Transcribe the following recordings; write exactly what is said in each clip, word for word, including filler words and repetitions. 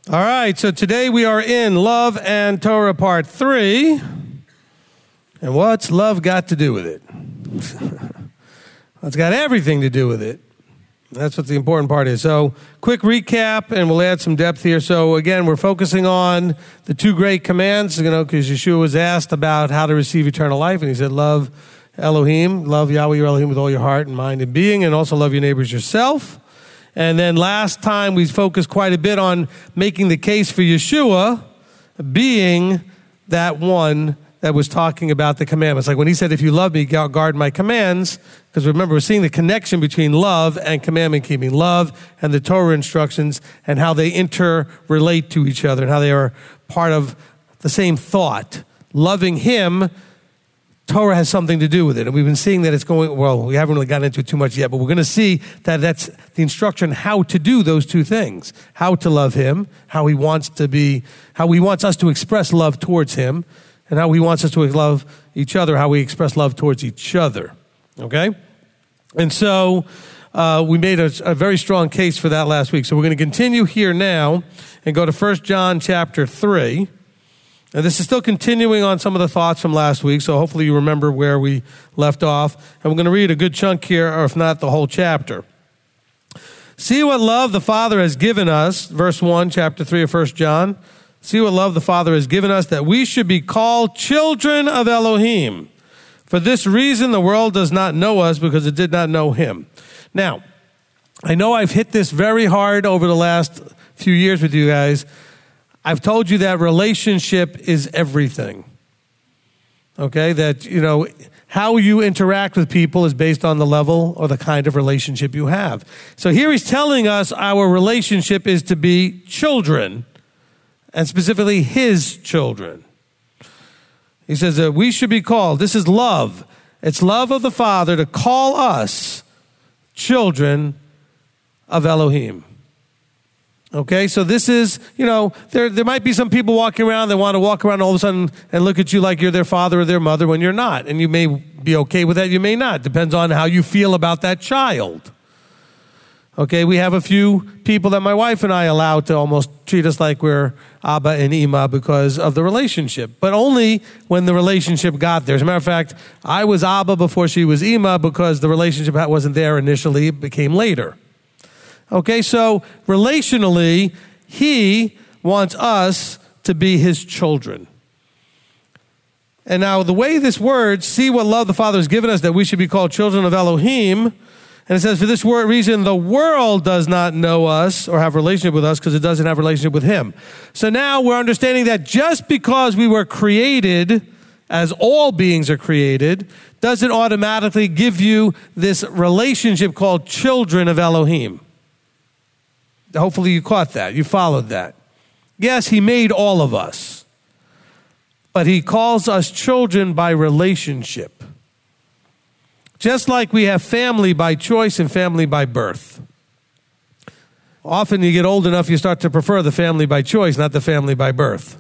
All right, so today we are in Love and Torah Part three. And what's love got to do with it? It's got everything to do with it. That's what the important part is. So, quick recap, and we'll add some depth here. So, again, we're focusing on the two great commands, you know, because Yeshua was asked about how to receive eternal life, and he said, love Elohim, love Yahweh your Elohim with all your heart and mind and being, and also love your neighbors yourself. And then last time we focused quite a bit on making the case for Yeshua being that one that was talking about the commandments. Like when he said, if you love me, guard my commands. Because remember, we're seeing the connection between love and commandment keeping. Love and the Torah instructions and how they interrelate to each other and how they are part of the same thought. Loving him, Torah has something to do with it. And we've been seeing that it's going, well, we haven't really gotten into it too much yet, but we're going to see that that's the instruction how to do those two things. How to love him, how he wants to be, how he wants us to express love towards him, and how he wants us to love each other, how we express love towards each other. Okay? And so uh, we made a, a very strong case for that last week. So we're going to continue here now and go to First John chapter three. Now, this is still continuing on some of the thoughts from last week, so hopefully you remember where we left off. And we're going to read a good chunk here, or if not, the whole chapter. See what love the Father has given us, verse one, chapter three of First John. See what love the Father has given us, that we should be called children of Elohim. For this reason, the world does not know us, because it did not know him. Now, I know I've hit this very hard over the last few years with you guys. I've told you that relationship is everything. Okay? That, you know, how you interact with people is based on the level or the kind of relationship you have. So here he's telling us our relationship is to be children, and specifically his children. He says that we should be called, this is love. It's love of the Father to call us children of Elohim. Okay, so this is, you know, there there might be some people walking around that want to walk around all of a sudden and look at you like you're their father or their mother when you're not. And you may be okay with that, you may not. Depends on how you feel about that child. Okay, we have a few people that my wife and I allow to almost treat us like we're Abba and Ima because of the relationship. But only when the relationship got there. As a matter of fact, I was Abba before she was Ima because the relationship wasn't there initially, it became later. Okay, so relationally, he wants us to be his children. And now the way this word, see what love the Father has given us, that we should be called children of Elohim. And it says, for this word reason, the world does not know us or have a relationship with us because it doesn't have a relationship with him. So now we're understanding that just because we were created, as all beings are created, doesn't automatically give you this relationship called children of Elohim. Hopefully you caught that. You followed that. Yes, he made all of us. But he calls us children by relationship. Just like we have family by choice and family by birth. Often you get old enough, you start to prefer the family by choice, not the family by birth.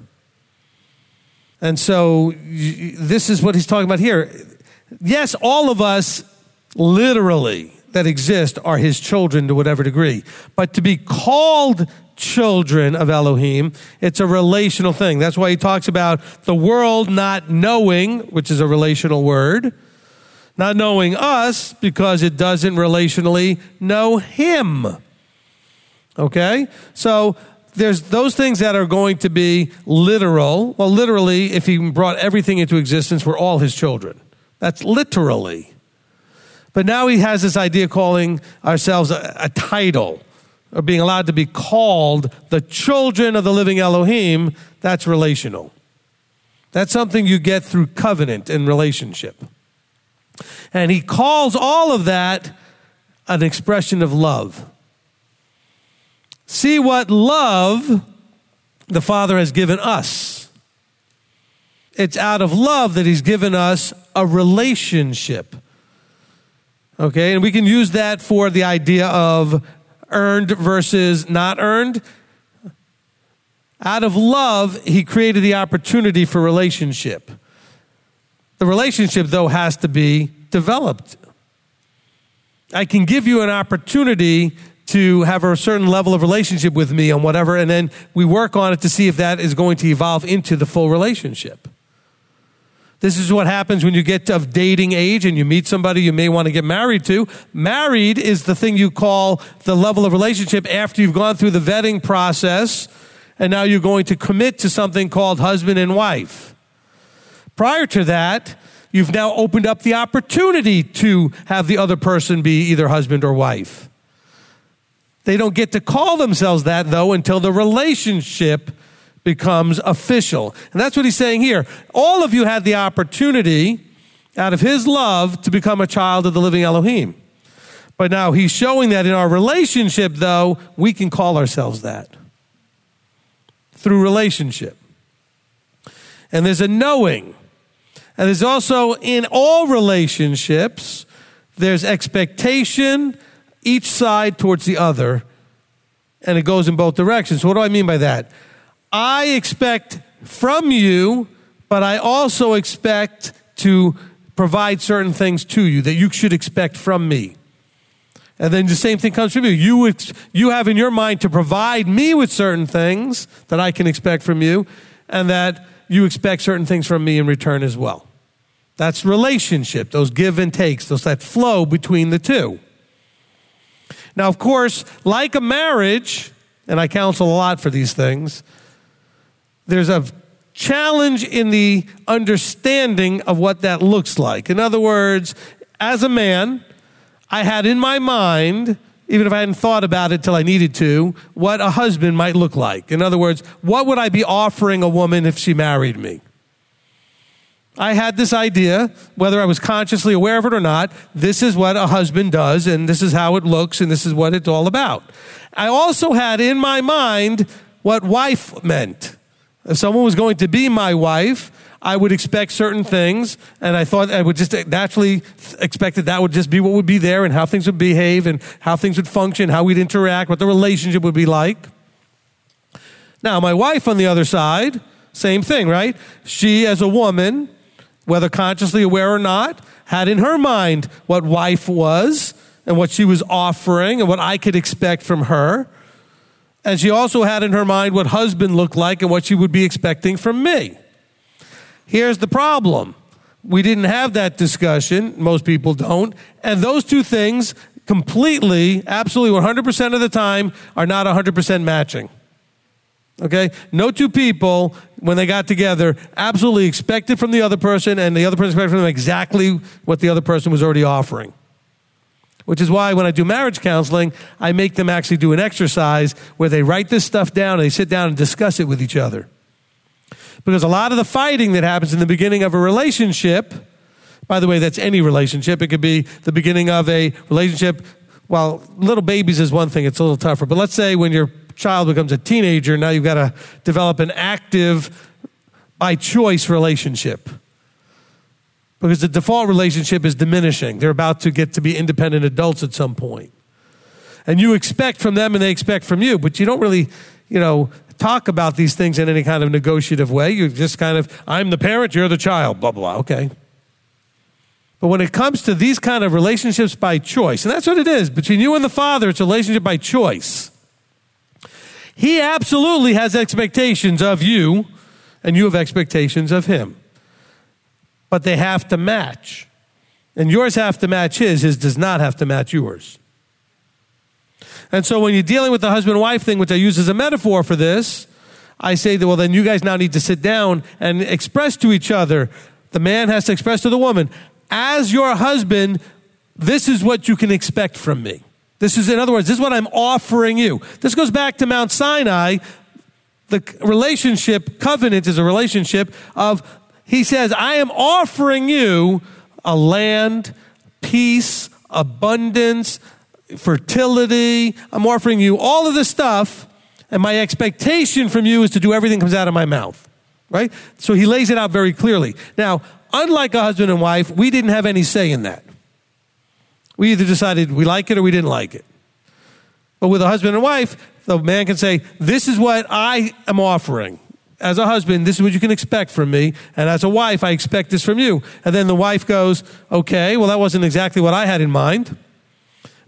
And so this is what he's talking about here. Yes, all of us literally that exist are his children to whatever degree. But to be called children of Elohim, it's a relational thing. That's why he talks about the world not knowing, which is a relational word, not knowing us because it doesn't relationally know him. Okay? So there's those things that are going to be literal. Well, literally, if he brought everything into existence, we're all his children. That's literally. But now he has this idea of calling ourselves a, a title, or being allowed to be called the children of the living Elohim. That's relational. That's something you get through covenant and relationship. And he calls all of that an expression of love. See what love the Father has given us. It's out of love that he's given us a relationship. Okay, and we can use that for the idea of earned versus not earned. Out of love, he created the opportunity for relationship. The relationship, though, has to be developed. I can give you an opportunity to have a certain level of relationship with me on whatever, and then we work on it to see if that is going to evolve into the full relationship. This is what happens when you get of dating age and you meet somebody you may want to get married to. Married is the thing you call the level of relationship after you've gone through the vetting process, and now you're going to commit to something called husband and wife. Prior to that, you've now opened up the opportunity to have the other person be either husband or wife. They don't get to call themselves that, though, until the relationship becomes official. And that's what he's saying here. All of you had the opportunity, out of his love, to become a child of the living Elohim. But now he's showing that in our relationship, though, we can call ourselves that. Through relationship. And there's a knowing. And there's also, in all relationships, there's expectation, each side towards the other, and it goes in both directions. So what do I mean by that? I expect from you, but I also expect to provide certain things to you that you should expect from me. And then the same thing comes from you. You, ex- you have in your mind to provide me with certain things that I can expect from you, and that you expect certain things from me in return as well. That's relationship, those give and takes, those that flow between the two. Now, of course, like a marriage, and I counsel a lot for these things, there's a challenge in the understanding of what that looks like. In other words, as a man, I had in my mind, even if I hadn't thought about it till I needed to, what a husband might look like. In other words, what would I be offering a woman if she married me? I had this idea, whether I was consciously aware of it or not, this is what a husband does, and this is how it looks, and this is what it's all about. I also had in my mind what wife meant. If someone was going to be my wife, I would expect certain things, and I thought I would just naturally expect that that would just be what would be there, and how things would behave, and how things would function, how we'd interact, what the relationship would be like. Now, my wife on the other side, same thing, right? She, as a woman, whether consciously aware or not, had in her mind what wife was and what she was offering and what I could expect from her. And she also had in her mind what husband looked like and what she would be expecting from me. Here's the problem. We didn't have that discussion. Most people don't. And those two things completely, absolutely one hundred percent of the time are not one hundred percent matching. Okay? No two people, when they got together, absolutely expected from the other person, and the other person expected from them exactly what the other person was already offering. Which is why when I do marriage counseling, I make them actually do an exercise where they write this stuff down and they sit down and discuss it with each other. Because a lot of the fighting that happens in the beginning of a relationship, by the way, that's any relationship. It could be the beginning of a relationship. Well, little babies is one thing. It's a little tougher. But let's say when your child becomes a teenager, now you've got to develop an active, by choice relationship. Because the default relationship is diminishing. They're about to get to be independent adults at some point. And you expect from them and they expect from you, but you don't really, you know, talk about these things in any kind of negotiative way. You just kind of, I'm the parent, you're the child, blah, blah, blah, okay. But when it comes to these kind of relationships by choice, and that's what it is, between you and the Father, it's a relationship by choice. He absolutely has expectations of you, and you have expectations of him. But they have to match. And yours have to match his. His does not have to match yours. And so when you're dealing with the husband-wife thing, which I use as a metaphor for this, I say that, well, then you guys now need to sit down and express to each other. The man has to express to the woman, as your husband, this is what you can expect from me. This is, in other words, this is what I'm offering you. This goes back to Mount Sinai. The relationship, covenant is a relationship of, he says, I am offering you a land, peace, abundance, fertility. I'm offering you all of this stuff, and my expectation from you is to do everything that comes out of my mouth, right? So he lays it out very clearly. Now, unlike a husband and wife, we didn't have any say in that. We either decided we like it or we didn't like it. But with a husband and wife, the man can say, this is what I am offering. As a husband, this is what you can expect from me. And as a wife, I expect this from you. And then the wife goes, okay, well, that wasn't exactly what I had in mind.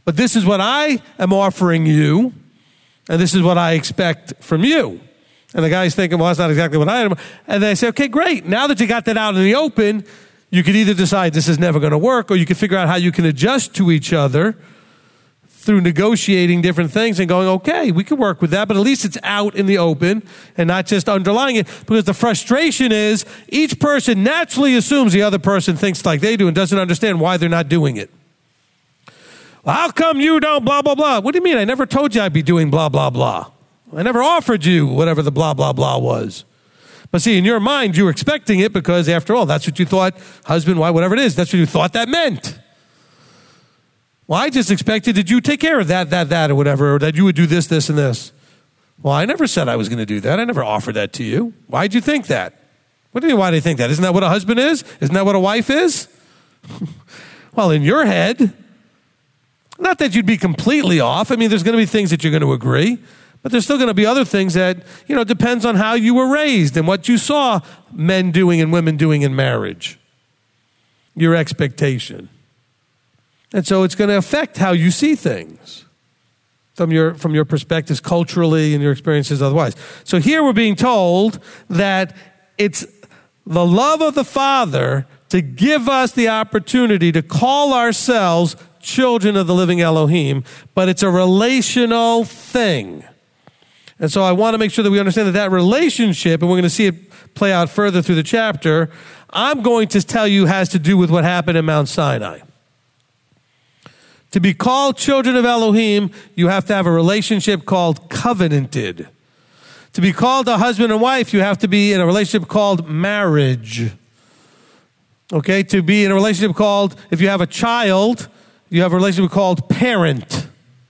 but this is what I am offering you, and this is what I expect from you. And the guy's thinking, well, that's not exactly what I am. And they say, okay, great. Now that you got that out in the open, you could either decide this is never going to work, or you could figure out how you can adjust to each other through negotiating different things and going, okay, we can work with that, but at least it's out in the open and not just underlying it. Because the frustration is each person naturally assumes the other person thinks like they do and doesn't understand why they're not doing it. Well, how come you don't blah, blah, blah? What do you mean? I never told you I'd be doing blah, blah, blah. I never offered you whatever the blah, blah, blah was. But see, in your mind, you were expecting it because, after all, that's what you thought, husband, wife, whatever it is, that's what you thought that meant. Well, I just expected that you take care of that, that, that, or whatever, or that you would do this, this, and this. Well, I never said I was going to do that. I never offered that to you. Why'd you think that? What do you mean, why do you think that? Isn't that what a husband is? Isn't that what a wife is? Well, in your head, not that you'd be completely off. I mean, there's going to be things that you're going to agree. But there's still going to be other things that, you know, depends on how you were raised and what you saw men doing and women doing in marriage. Your expectation. And so it's going to affect how you see things from your, from your perspectives culturally and your experiences otherwise. So here we're being told that it's the love of the Father to give us the opportunity to call ourselves children of the living Elohim, but it's a relational thing. And so I want to make sure that we understand that that relationship, and we're going to see it play out further through the chapter, I'm going to tell you has to do with what happened in Mount Sinai. To be called children of Elohim, you have to have a relationship called covenanted. To be called a husband and wife, you have to be in a relationship called marriage. Okay, to be in a relationship called, if you have a child, you have a relationship called parent.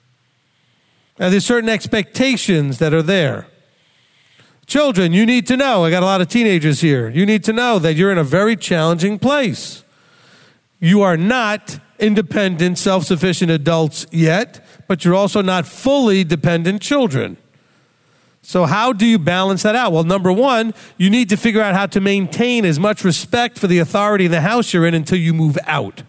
And there's certain expectations that are there. Children, you need to know, I got a lot of teenagers here, you need to know that you're in a very challenging place. You are not independent, self-sufficient adults yet, but you're also not fully dependent children. So how do you balance that out? Well, number one, you need to figure out how to maintain as much respect for the authority in the house you're in until you move out.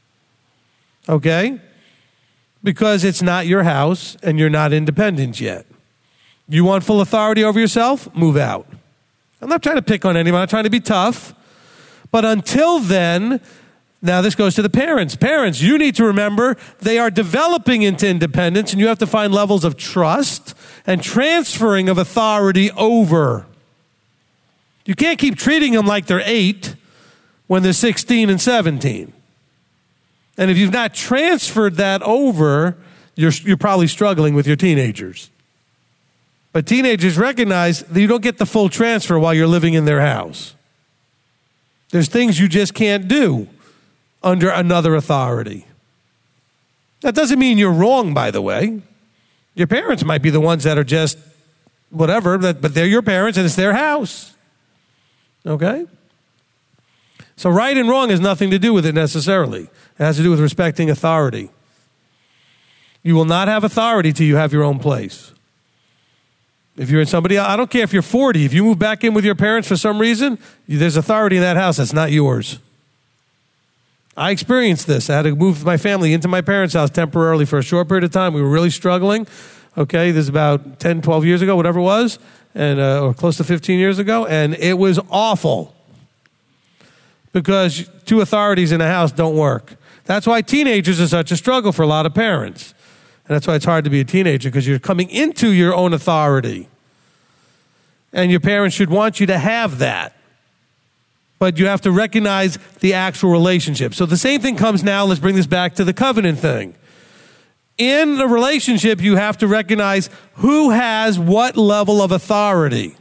Okay? Because it's not your house and you're not independent yet. You want full authority over yourself? Move out. I'm not trying to pick on anyone. I'm trying to be tough. But until then, now this goes to the parents. Parents, you need to remember they are developing into independence, and you have to find levels of trust and transferring of authority over. You can't keep treating them like they're eight when they're sixteen and seventeen. And if you've not transferred that over, you're, you're probably struggling with your teenagers. But teenagers recognize that you don't get the full transfer while you're living in their house. There's things you just can't do under another authority. That doesn't mean you're wrong, by the way. Your parents might be the ones that are just whatever, but they're your parents and it's their house. Okay? So right and wrong has nothing to do with it necessarily. It has to do with respecting authority. You will not have authority till you have your own place. If you're in somebody else, I don't care if you're forty, if you move back in with your parents for some reason, there's authority in that house that's not yours. I experienced this. I had to move my family into my parents' house temporarily for a short period of time. We were really struggling. Okay, this is about ten, twelve years ago, whatever it was, and uh, or close to fifteen years ago, and it was awful. Because two authorities in a house don't work. That's why teenagers are such a struggle for a lot of parents. And that's why it's hard to be a teenager, because you're coming into your own authority. And your parents should want you to have that. But you have to recognize the actual relationship. So the same thing comes now. Let's bring this back to the covenant thing. In the relationship, you have to recognize who has what level of authority.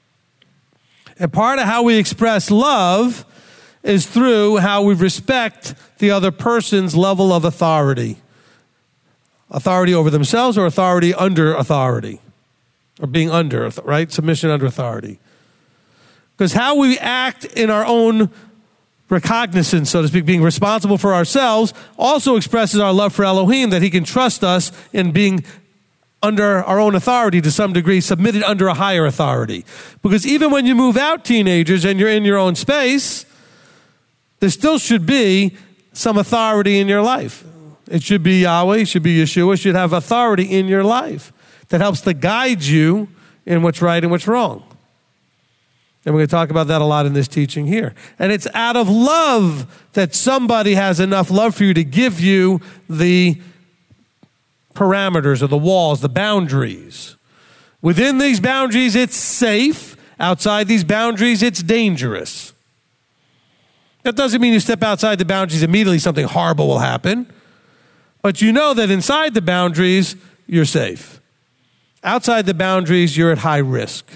And part of how we express love is through how we respect the other person's level of authority. Authority over themselves or authority under authority. Or being under, right? Submission under authority. Because how we act in our own recognizance, so to speak, being responsible for ourselves, also expresses our love for Elohim, that he can trust us in being under our own authority to some degree, submitted under a higher authority. Because even when you move out, teenagers, and you're in your own space, there still should be some authority in your life. It should be Yahweh, it should be Yeshua, it should have authority in your life that helps to guide you in what's right and what's wrong. And we're going to talk about that a lot in this teaching here. And it's out of love that somebody has enough love for you to give you the parameters or the walls, the boundaries. Within these boundaries, it's safe. Outside these boundaries, it's dangerous. That doesn't mean you step outside the boundaries, immediately something horrible will happen. But you know that inside the boundaries, you're safe. Outside the boundaries, you're at high risk.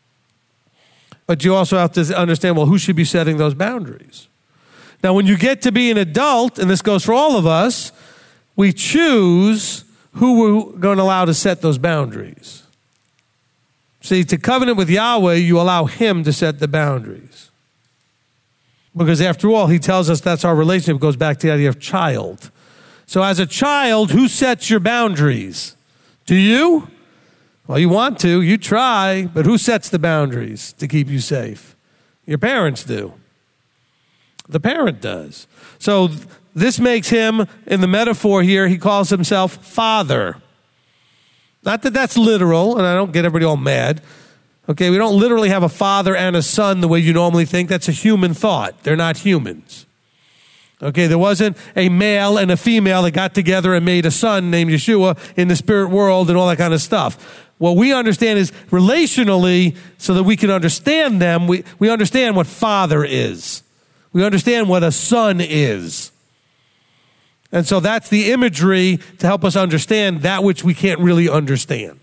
But you also have to understand, well, who should be setting those boundaries? Now, when you get to be an adult, and this goes for all of us, we choose who we're going to allow to set those boundaries. See, to covenant with Yahweh, you allow him to set the boundaries. Because after all, he tells us that's our relationship. It goes back to the idea of child. So as a child, who sets your boundaries? Do you? Well, you want to, you try, but who sets the boundaries to keep you safe? Your parents do. The parent does. So this makes him, in the metaphor here, he calls himself Father. Not that that's literal, and I don't get everybody all mad. Okay, we don't literally have a father and a son the way you normally think. That's a human thought. They're not humans. Okay, there wasn't a male and a female that got together and made a son named Yeshua in the spirit world and all that kind of stuff. What we understand is relationally, so that we can understand them, we, we understand what father is. We understand what a son is. And so that's the imagery to help us understand that which we can't really understand.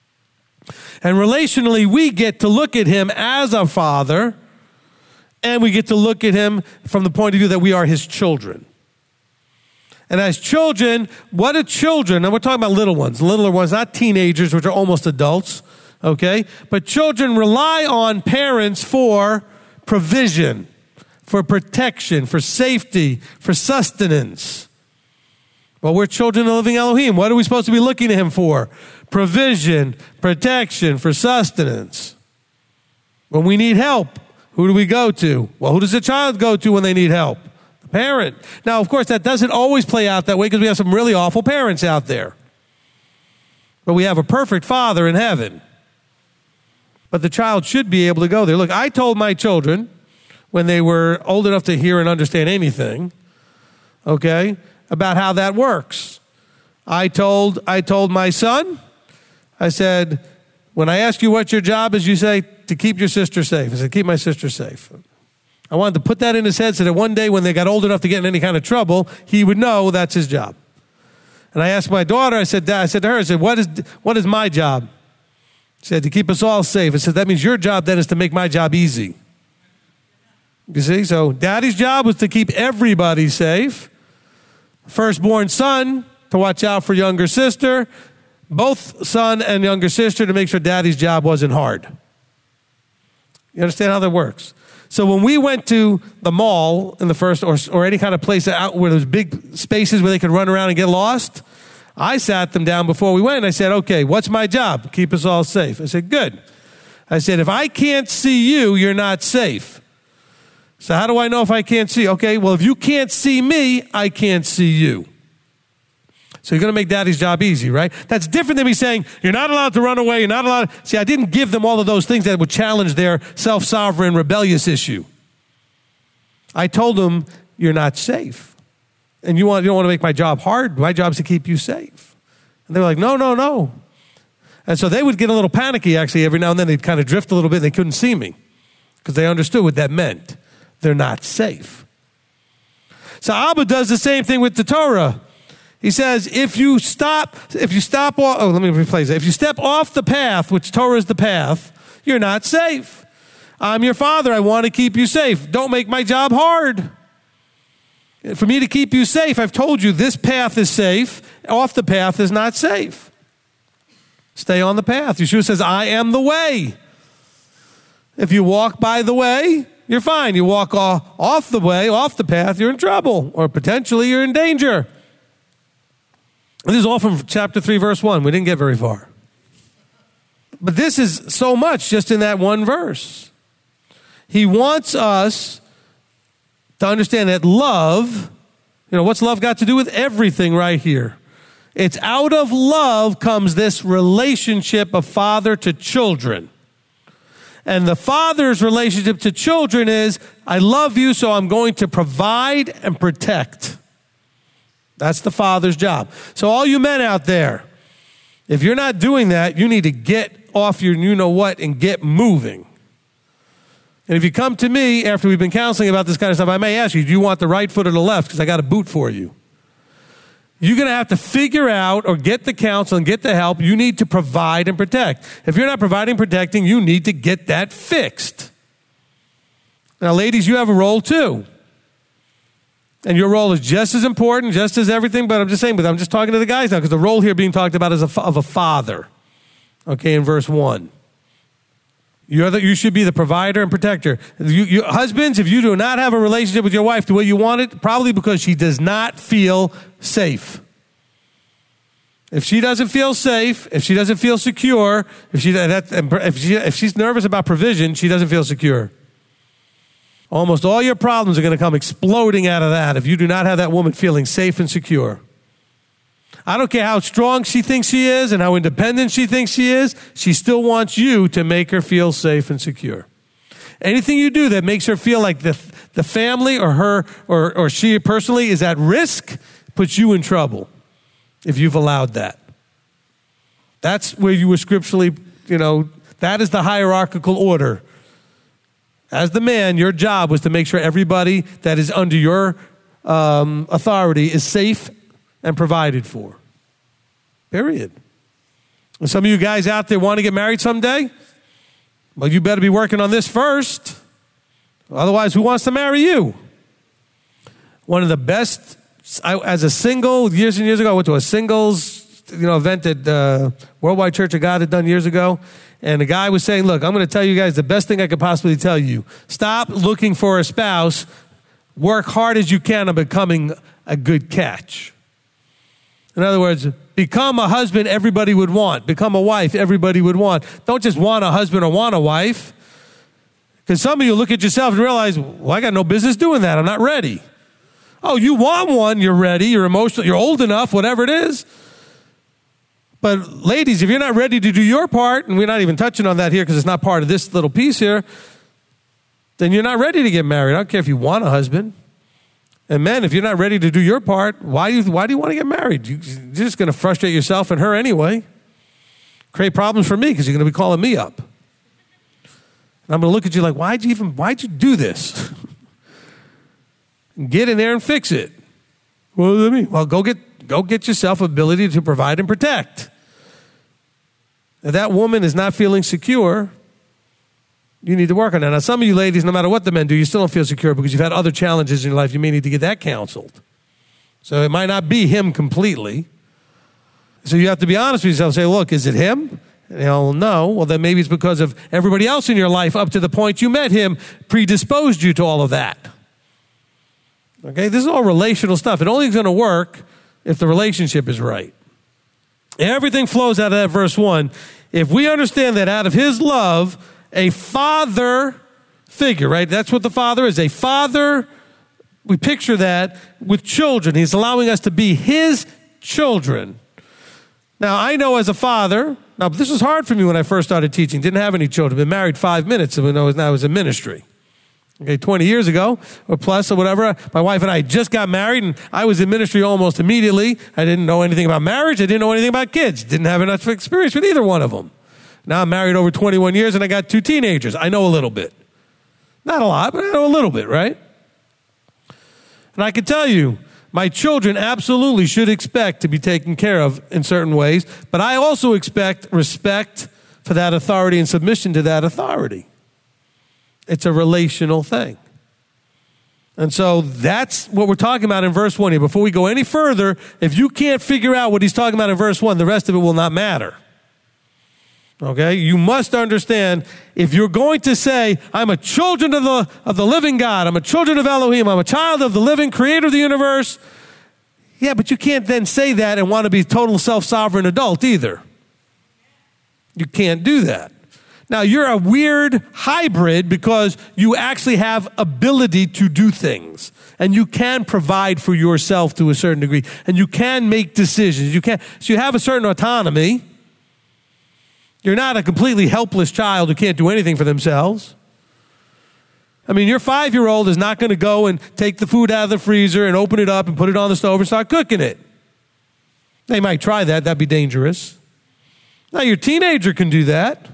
And relationally, we get to look at him as a father, and we get to look at him from the point of view that we are his children. And as children, what are children? And we're talking about little ones, littler ones, not teenagers, which are almost adults, okay? But children rely on parents for provision, for protection, for safety, for sustenance. Well, we're children of the living Elohim. What are we supposed to be looking to him for? Provision, protection, for sustenance. When we need help, who do we go to? Well, who does the child go to when they need help? The parent. Now, of course, that doesn't always play out that way because we have some really awful parents out there. But we have a perfect father in heaven. But the child should be able to go there. Look, I told my children when they were old enough to hear and understand anything, okay, about how that works. I told I told my son, I said, when I ask you what your job is, you say, to keep your sister safe. I said, keep my sister safe. I wanted to put that in his head so that one day when they got old enough to get in any kind of trouble, he would know that's his job. And I asked my daughter, I said, I said to her, I said, what is, what is my job? She said, to keep us all safe. I said, that means your job then is to make my job easy. You see, so daddy's job was to keep everybody safe. Firstborn son, to watch out for younger sister. Both son and younger sister to make sure daddy's job wasn't hard. You understand how that works? So when we went to the mall in the first, or, or any kind of place out where there's big spaces where they could run around and get lost, I sat them down before we went and I said, okay, what's my job? Keep us all safe. I said, good. I said, if I can't see you, you're not safe. So how do I know if I can't see? Okay, well, if you can't see me, I can't see you. So you're going to make daddy's job easy, right? That's different than me saying, you're not allowed to run away, you're not allowed. See, I didn't give them all of those things that would challenge their self-sovereign, rebellious issue. I told them, you're not safe. And you, want, you don't want to make my job hard. My job is to keep you safe. And they were like, no, no, no. And so they would get a little panicky, actually. Every now and then they'd kind of drift a little bit and they couldn't see me because they understood what that meant. They're not safe. So Abba does the same thing with the Torah. He says, if you stop, if you stop, off, oh, let me replace it. If you step off the path, which Torah is the path, you're not safe. I'm your father. I want to keep you safe. Don't make my job hard. For me to keep you safe, I've told you this path is safe. Off the path is not safe. Stay on the path. Yeshua says, I am the way. If you walk by the way, you're fine. You walk off the way, off the path, you're in trouble, or potentially you're in danger. This is all from chapter three, verse one. We didn't get very far. But this is so much just in that one verse. He wants us to understand that love, You know, what's love got to do with everything right here? It's out of love comes this relationship of father to children. And the father's relationship to children is, I love you, so I'm going to provide and protect. That's the father's job. So all you men out there, if you're not doing that, you need to get off your you-know-what and get moving. And if you come to me after we've been counseling about this kind of stuff, I may ask you, do you want the right foot or the left? Because I got a boot for you. You're going to have to figure out or get the counsel and get the help. You need to provide and protect. If you're not providing and protecting, you need to get that fixed. Now, ladies, you have a role too. And your role is just as important, just as everything, but I'm just saying, but I'm just talking to the guys now because the role here being talked about is a, of a father. Okay, in verse one. You're the, you should be the provider and protector. You, you, husbands, if you do not have a relationship with your wife the way you want it, probably because she does not feel safe. If she doesn't feel safe, if she doesn't feel secure, if she, that, if, she, if she's nervous about provision, she doesn't feel secure. Almost all your problems are going to come exploding out of that if you do not have that woman feeling safe and secure. I don't care how strong she thinks she is and how independent she thinks she is, she still wants you to make her feel safe and secure. Anything you do that makes her feel like the, the family or her or, or she personally is at risk puts you in trouble if you've allowed that. That's where you were scripturally, you know, that is the hierarchical order. As the man, your job was to make sure everybody that is under your um, authority is safe and provided for. Period. And some of you guys out there want to get married someday? Well, you better be working on this first. Otherwise, who wants to marry you? One of the best, I, as a single, years and years ago, I went to a singles you know, event that uh, Worldwide Church of God had done years ago. And the guy was saying, look, I'm going to tell you guys the best thing I could possibly tell you. Stop looking for a spouse. Work hard as you can on becoming a good catch. In other words, become a husband everybody would want. Become a wife everybody would want. Don't just want a husband or want a wife. Because some of you look at yourself and realize, well, I got no business doing that. I'm not ready. Oh, you want one, you're ready, you're emotional, you're old enough, whatever it is. But ladies, if you're not ready to do your part, and we're not even touching on that here because it's not part of this little piece here, then you're not ready to get married. I don't care if you want a husband. And men, if you're not ready to do your part, why do you, why do you want to get married? You're just going to frustrate yourself and her anyway. Create problems for me because you're going to be calling me up. And I'm going to look at you like, why'd you even, why'd you do this? Get in there and fix it. What does that mean? Well, go get, go get yourself ability to provide and protect. If that woman is not feeling secure, you need to work on that. Now, some of you ladies, no matter what the men do, you still don't feel secure because you've had other challenges in your life. You may need to get that counseled. So it might not be him completely. So you have to be honest with yourself and say, look, is it him? And he'll no. Well, then maybe it's because of everybody else in your life up to the point you met him predisposed you to all of that. Okay, this is all relational stuff. It only is going to work if the relationship is right. Everything flows out of that verse one. If we understand that out of his love, a father figure, right? That's what the father is. A father, we picture that with children. He's allowing us to be his children. Now, I know as a father, now this was hard for me when I first started teaching. Didn't have any children. Been married five minutes when I was, now I was in ministry. Okay, twenty years ago or plus or whatever, my wife and I just got married and I was in ministry almost immediately. I didn't know anything about marriage. I didn't know anything about kids. Didn't have enough experience with either one of them. Now I'm married over twenty-one years and I got two teenagers. I know a little bit. Not a lot, but I know a little bit, right? And I can tell you, my children absolutely should expect to be taken care of in certain ways, but I also expect respect for that authority and submission to that authority. It's a relational thing. And so that's what we're talking about in verse one here. Before we go any further, if you can't figure out what he's talking about in verse one, the rest of it will not matter. Okay? You must understand, if you're going to say, I'm a children of the, of the living God, I'm a children of Elohim, I'm a child of the living creator of the universe, yeah, but you can't then say that and want to be total self-sovereign adult either. You can't do that. Now, you're a weird hybrid because you actually have ability to do things. And you can provide for yourself to a certain degree. And you can make decisions. You can, so you have a certain autonomy. You're not a completely helpless child who can't do anything for themselves. I mean, your five-year-old is not going to go and take the food out of the freezer and open it up and put it on the stove and start cooking it. They might try that. That'd be dangerous. Now, your teenager can do that.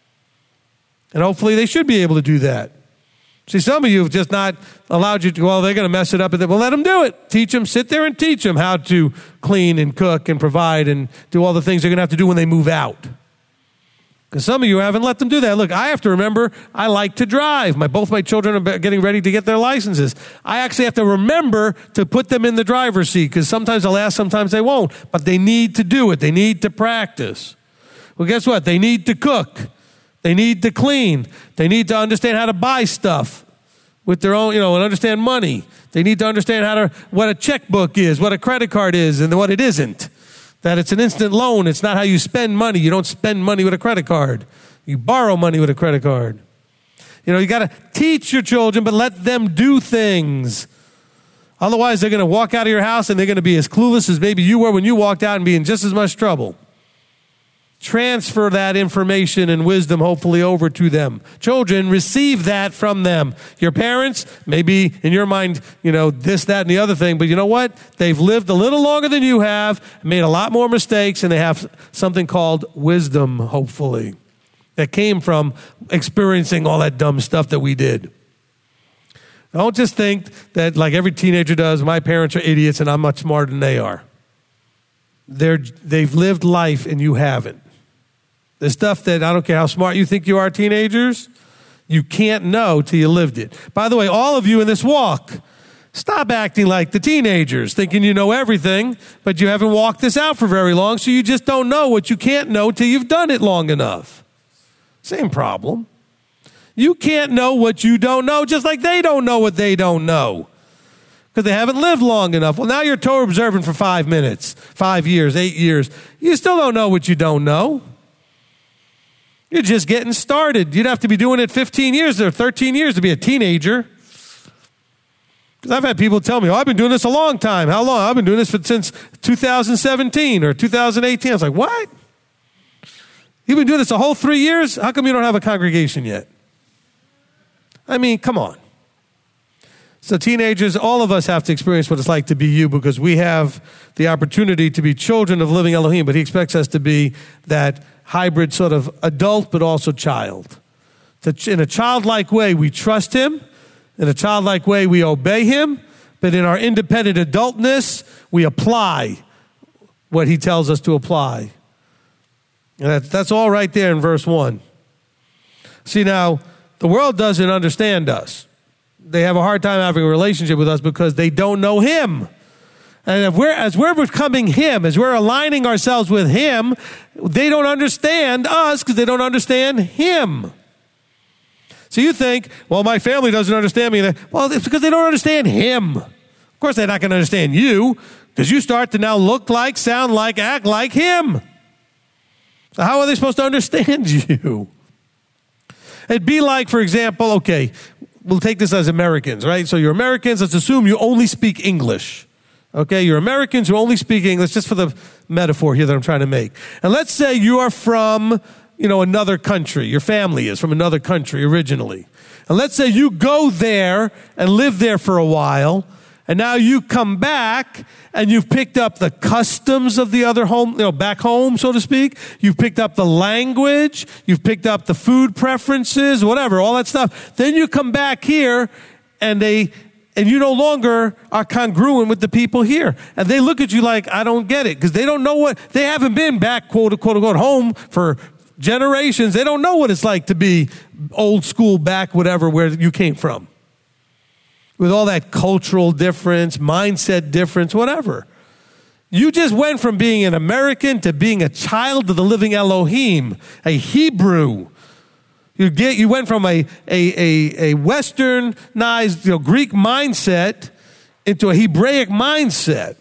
And hopefully they should be able to do that. See, some of you have just not allowed you to, well, they're going to mess it up. Well, let them do it. Teach them, sit there and teach them how to clean and cook and provide and do all the things they're going to have to do when they move out. Because some of you haven't let them do that. Look, I have to remember I like to drive. My Both my children are getting ready to get their licenses. I actually have to remember to put them in the driver's seat because sometimes they'll ask, sometimes they won't. But they need to do it. They need to practice. Well, guess what? They need to cook. They need to clean. They need to understand how to buy stuff with their own, you know, and understand money. They need to understand how to, what a checkbook is, what a credit card is, and what it isn't. That it's an instant loan. It's not how you spend money. You don't spend money with a credit card. You borrow money with a credit card. You know, you got to teach your children, but let them do things. Otherwise, they're going to walk out of your house and they're going to be as clueless as maybe you were when you walked out and be in just as much trouble. Transfer that information and wisdom, hopefully, over to them. Children, receive that from them. Your parents, maybe in your mind, you know, this, that, and the other thing, but you know what? They've lived a little longer than you have, made a lot more mistakes, and they have something called wisdom, hopefully, that came from experiencing all that dumb stuff that we did. Don't just think that, like every teenager does, my parents are idiots and I'm much smarter than they are. They're, they've lived life and you haven't. The stuff that, I don't care how smart you think you are, teenagers, you can't know till you lived it. By the way, all of you in this walk, stop acting like the teenagers, thinking you know everything, but you haven't walked this out for very long, so you just don't know what you can't know till you've done it long enough. Same problem. You can't know what you don't know, just like they don't know what they don't know, because they haven't lived long enough. Well, now you're Torah observant for five minutes, five years, eight years. You still don't know what you don't know. You're just getting started. You'd have to be doing it fifteen years or thirteen years to be a teenager. Because I've had people tell me, oh, I've been doing this a long time. How long? I've been doing this for, since two thousand seventeen or two thousand eighteen. I was like, what? You've been doing this a whole three years? How come you don't have a congregation yet? I mean, come on. So teenagers, all of us have to experience what it's like to be you because we have the opportunity to be children of living Elohim, but he expects us to be that hybrid sort of adult, but also child. In a childlike way, we trust him. In a childlike way, we obey him. But in our independent adultness, we apply what he tells us to apply. And that, that's all right there in verse one. See, now, the world doesn't understand us. They have a hard time having a relationship with us because they don't know him. And if we're, as we're becoming him, as we're aligning ourselves with him, they don't understand us because they don't understand him. So you think, well, my family doesn't understand me. Well, it's because they don't understand him. Of course, they're not going to understand you because you start to now look like, sound like, act like him. So how are they supposed to understand you? It'd be like, for example, okay, we'll take this as Americans, right? So you're Americans. Let's assume you only speak English. Okay, you're Americans who only speak English, just for the metaphor here that I'm trying to make. And let's say you are from, you know, another country. Your family is from another country originally. And let's say you go there and live there for a while, and now you come back and you've picked up the customs of the other home, you know, back home, so to speak. You've picked up the language. You've picked up the food preferences, whatever, all that stuff. Then you come back here and they... And you no longer are congruent with the people here. And they look at you like, I don't get it. Because they don't know what, they haven't been back, quote, quote, unquote, home for generations. They don't know what it's like to be old school back, whatever, where you came from. With all that cultural difference, mindset difference, whatever. You just went from being an American to being a child of the living Elohim, a Hebrew. You get, you went from a, a, a, a westernized, you know, Greek mindset into a Hebraic mindset.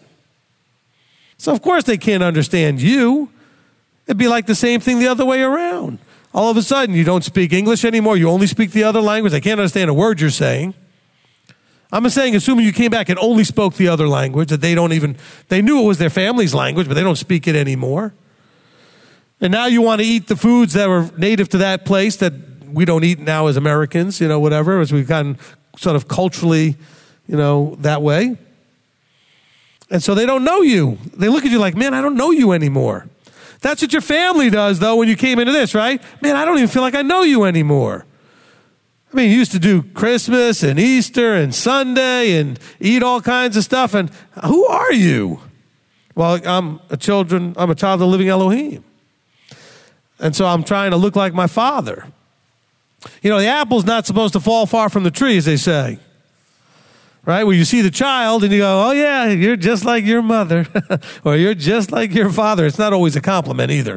So of course they can't understand you. It'd be like the same thing the other way around. All of a sudden, you don't speak English anymore. You only speak the other language. I can't understand a word you're saying. I'm saying, assuming you came back and only spoke the other language, that they don't even, they knew it was their family's language, but they don't speak it anymore. And now you want to eat the foods that were native to that place that we don't eat now as Americans, you know, whatever, as we've gotten sort of culturally, you know, that way. And so they don't know you. They look at you like, man, I don't know you anymore. That's what your family does, though, when you came into this, right? Man, I don't even feel like I know you anymore. I mean, you used to do Christmas and Easter and Sunday and eat all kinds of stuff. And who are you? Well, I'm a children. I'm a child of the living Elohim. And so I'm trying to look like my father. You know, the apple's not supposed to fall far from the tree, as they say. Right? Where you see the child and you go, oh, yeah, you're just like your mother. Or you're just like your father. It's not always a compliment either.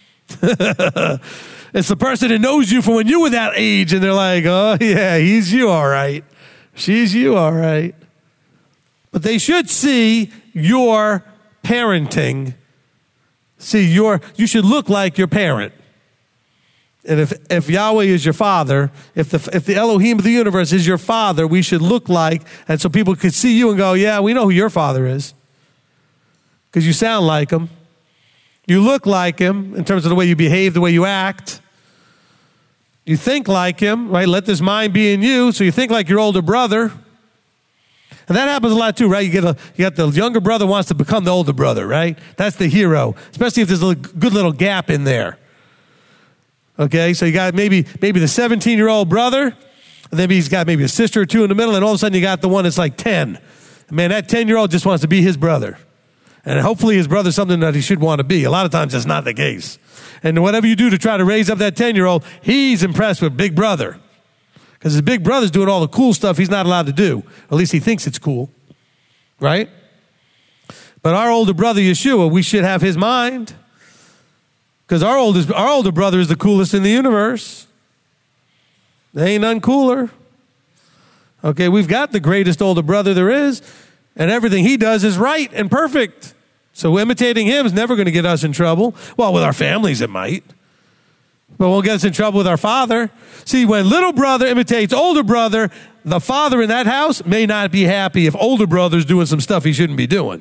It's the person that knows you from when you were that age, and they're like, oh, yeah, he's you all right. She's you all right. But they should see your parenting. See, your you should look like your parent. And if, if Yahweh is your father, if the, if the Elohim of the universe is your father, we should look like, and so people could see you and go, yeah, we know who your father is. Because you sound like him. You look like him in terms of the way you behave, the way you act. You think like him, right? Let this mind be in you. So you think like your older brother. And that happens a lot too, right? You get a, you got the younger brother wants to become the older brother, right? That's the hero, especially if there's a good little gap in there. Okay, so you got maybe maybe the seventeen-year-old brother, and then he's got maybe a sister or two in the middle, and all of a sudden you got the one that's like ten. Man, that ten-year-old just wants to be his brother. And hopefully his brother's something that he should want to be. A lot of times that's not the case. And whatever you do to try to raise up that ten-year-old, he's impressed with Big Brother. Because his big brother's doing all the cool stuff he's not allowed to do. At least he thinks it's cool. Right? But our older brother, Yeshua, we should have his mind. Because our oldest, our older brother is the coolest in the universe. There ain't none cooler. Okay, we've got the greatest older brother there is, and everything he does is right and perfect. So imitating him is never going to get us in trouble. Well, with our families it might. But won't get us in trouble with our father. See, when little brother imitates older brother, the father in that house may not be happy if older brother's doing some stuff he shouldn't be doing.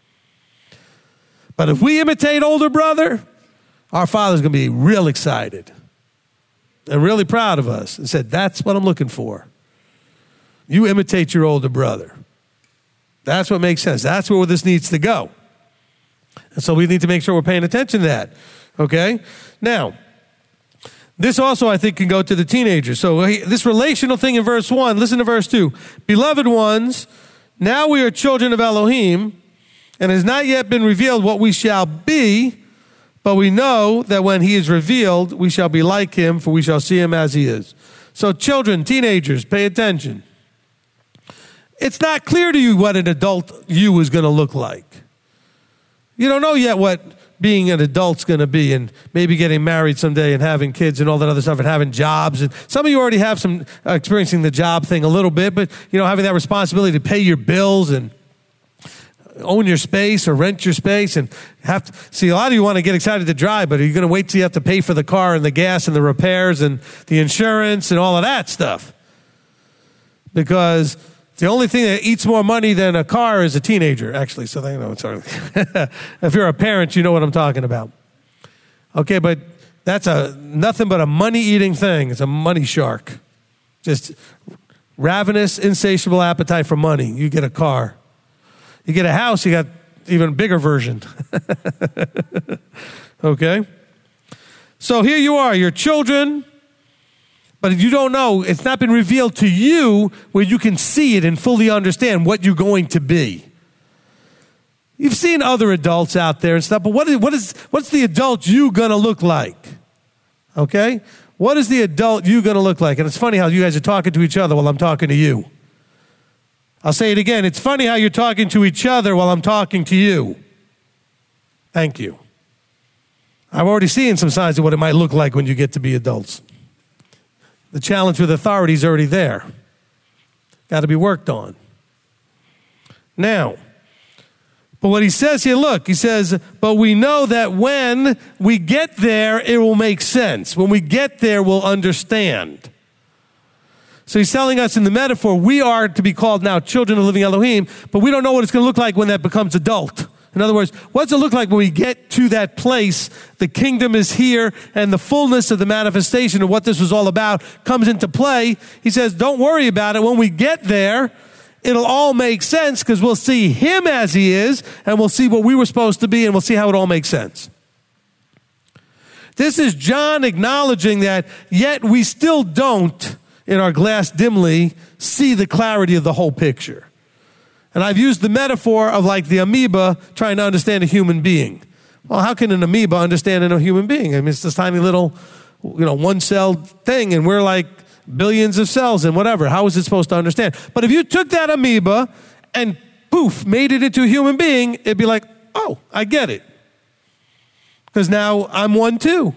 But if we imitate older brother, our father's going to be real excited and really proud of us and said, that's what I'm looking for. You imitate your older brother. That's what makes sense. That's where this needs to go. And so we need to make sure we're paying attention to that. Okay? Now, this also, I think, can go to the teenagers. So this relational thing in verse one, listen to verse two. Beloved ones, now we are children of Elohim, and it has not yet been revealed what we shall be, but we know that when he is revealed, we shall be like him, for we shall see him as he is. So children, teenagers, pay attention. It's not clear to you what an adult you is going to look like. You don't know yet what being an adult's going to be, and maybe getting married someday and having kids and all that other stuff and having jobs. And some of you already have some uh, experiencing the job thing a little bit, but, you know, having that responsibility to pay your bills and own your space or rent your space and have to see, a lot of you want to get excited to drive, but are you going to wait till you have to pay for the car and the gas and the repairs and the insurance and all of that stuff? Because the only thing that eats more money than a car is a teenager, actually. So they know it's hard. If you're a parent, you know what I'm talking about. Okay, but that's a nothing but a money-eating thing. It's a money shark. Just ravenous, insatiable appetite for money. You get a car. You get a house, you got even a bigger version. Okay? So here you are, your children, but you don't know, it's not been revealed to you where you can see it and fully understand what you're going to be. You've seen other adults out there and stuff, but what is, what is, what's the adult you going to look like? Okay? What is the adult you going to look like? And it's funny how you guys are talking to each other while I'm talking to you. I'll say it again. It's funny how you're talking to each other while I'm talking to you. Thank you. I've already seen some signs of what it might look like when you get to be adults. The challenge with authority is already there. Got to be worked on. Now, But what he says here, look, he says, but we know that when we get there, it will make sense. When we get there, we'll understand. So he's telling us in the metaphor, we are to be called now children of the living Elohim, but we don't know what it's going to look like when that becomes adult. In other words, what does it look like when we get to that place? The kingdom is here, and the fullness of the manifestation of what this was all about comes into play. He says, don't worry about it. When we get there, it'll all make sense because we'll see him as he is, and we'll see what we were supposed to be, and we'll see how it all makes sense. This is John acknowledging that yet we still don't, in our glass dimly, see the clarity of the whole picture. And I've used the metaphor of like the amoeba trying to understand a human being. Well, how can an amoeba understand a human being? I mean, it's this tiny little, you know, one-celled thing, and we're like billions of cells and whatever. How is it supposed to understand? But if you took that amoeba and poof, made it into a human being, it'd be like, oh, I get it. Because now I'm one too.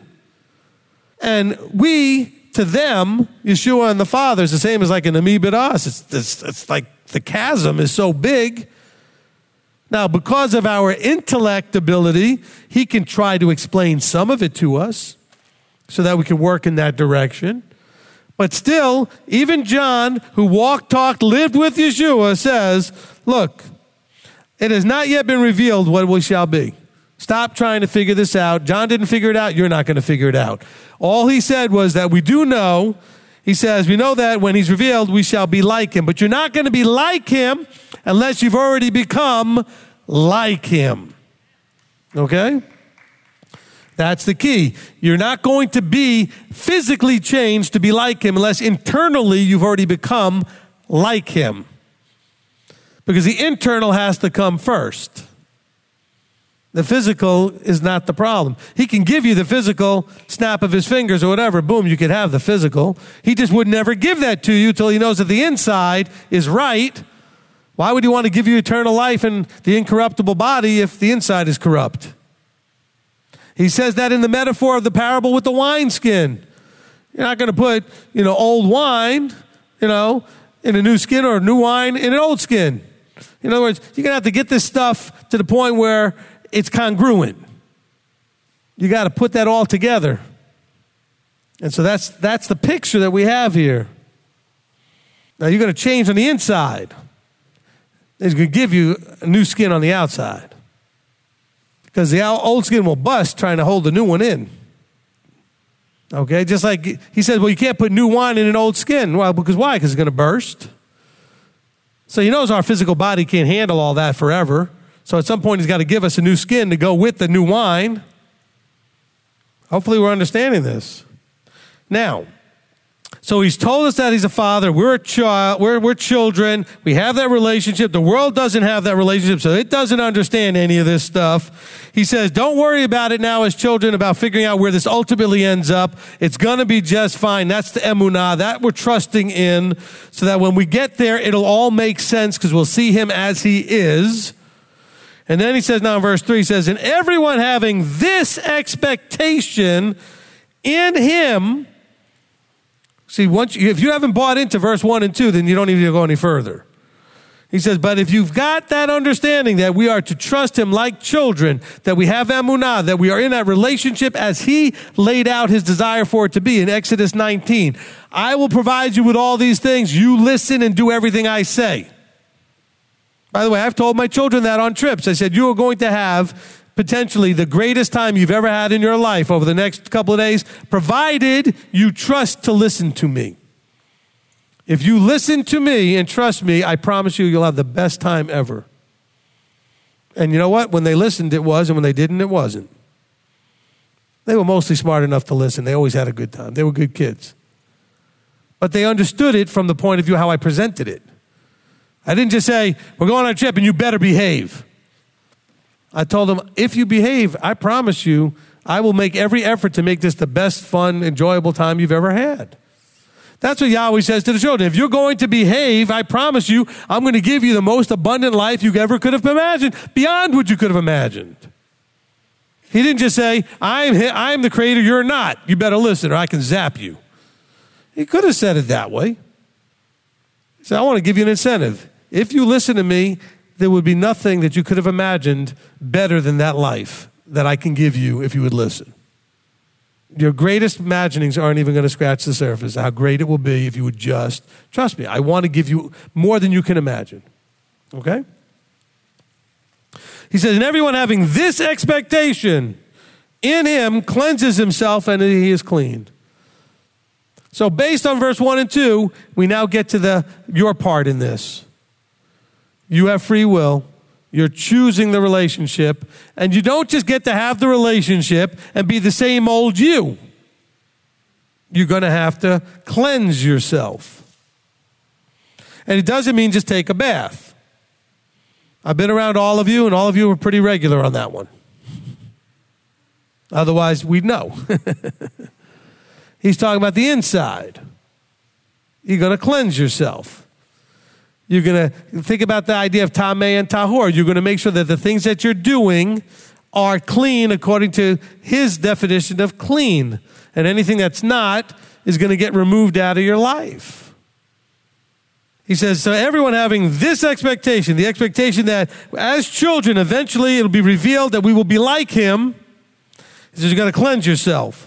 And we, to them, Yeshua and the Father, is the same as like an amoeba to us. It's, it's, it's like the chasm is so big. Now, because of our intellect ability, he can try to explain some of it to us so that we can work in that direction. But still, even John, who walked, talked, lived with Yeshua, says, look, it has not yet been revealed what we shall be. Stop trying to figure this out. John didn't figure it out. You're not going to figure it out. All he said was that we do know. He says, we know that when he's revealed, we shall be like him. But you're not going to be like him unless you've already become like him. Okay? That's the key. You're not going to be physically changed to be like him unless internally you've already become like him. Because the internal has to come first. The physical is not the problem. He can give you the physical, snap of his fingers or whatever, boom, you could have the physical. He just would never give that to you till he knows that the inside is right. Why would he want to give you eternal life and the incorruptible body if the inside is corrupt? He says that in the metaphor of the parable with the wineskin. You're not going to put, you know, old wine, you know, in a new skin or new wine in an old skin. In other words, you're going to have to get this stuff to the point where it's congruent. You got to put that all together. And so that's that's the picture that we have here. Now you're going to change on the inside. He's going to give you a new skin on the outside. Because the old skin will bust trying to hold the new one in. Okay, just like he says, well, you can't put new wine in an old skin. Well, because why? Because it's going to burst. So he knows our physical body can't handle all that forever. So at some point, he's got to give us a new skin to go with the new wine. Hopefully, we're understanding this. Now, so he's told us that he's a father. We're a child. We're, we're children. We have that relationship. The world doesn't have that relationship, so it doesn't understand any of this stuff. He says, don't worry about it now as children, about figuring out where this ultimately ends up. It's going to be just fine. That's the emunah. That we're trusting in, so that when we get there, it'll all make sense because we'll see him as he is. And then he says now in verse three, he says, and everyone having this expectation in him. See, once you, if you haven't bought into verse one and two, then you don't need to go any further. He says, but if you've got that understanding that we are to trust him like children, that we have emunah, that we are in that relationship as he laid out his desire for it to be in Exodus nineteen. I will provide you with all these things. You listen and do everything I say. By the way, I've told my children that on trips. I said, you are going to have potentially the greatest time you've ever had in your life over the next couple of days, provided you trust to listen to me. If you listen to me and trust me, I promise you, you'll have the best time ever. And you know what? When they listened, it was, and when they didn't, it wasn't. They were mostly smart enough to listen. They always had a good time. They were good kids. But they understood it from the point of view how I presented it. I didn't just say, we're going on a trip and you better behave. I told them, if you behave, I promise you, I will make every effort to make this the best, fun, enjoyable time you've ever had. That's what Yahweh says to the children. If you're going to behave, I promise you, I'm going to give you the most abundant life you ever could have imagined, beyond what you could have imagined. He didn't just say, I'm, I'm the creator, you're not. You better listen or I can zap you. He could have said it that way. He said, I want to give you an incentive. If you listen to me, there would be nothing that you could have imagined better than that life that I can give you if you would listen. Your greatest imaginings aren't even going to scratch the surface, how great it will be if you would just trust me. I want to give you more than you can imagine. Okay? He says, and everyone having this expectation in him cleanses himself and he is clean. So based on verse one and two, we now get to the your part in this. You have free will. You're choosing the relationship. And you don't just get to have the relationship and be the same old you. You're going to have to cleanse yourself. And it doesn't mean just take a bath. I've been around all of you, and all of you are pretty regular on that one. Otherwise, we'd know. He's talking about the inside. You're going to cleanse yourself. You're going to think about the idea of tameh and tahor. You're going to make sure that the things that you're doing are clean according to his definition of clean. And anything that's not is going to get removed out of your life. He says, so everyone having this expectation, the expectation that as children, eventually it'll be revealed that we will be like him. He says, you got to cleanse yourself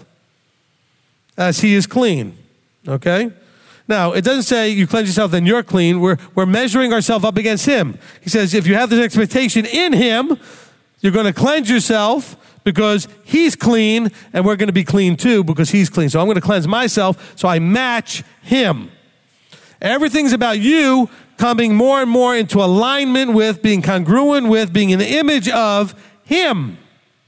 as he is clean. Okay? Now, it doesn't say you cleanse yourself, then you're clean. We're, we're measuring ourselves up against him. He says, if you have this expectation in him, you're going to cleanse yourself because he's clean, and we're going to be clean too because he's clean. So I'm going to cleanse myself so I match him. Everything's about you coming more and more into alignment with, being congruent with, being in the image of him.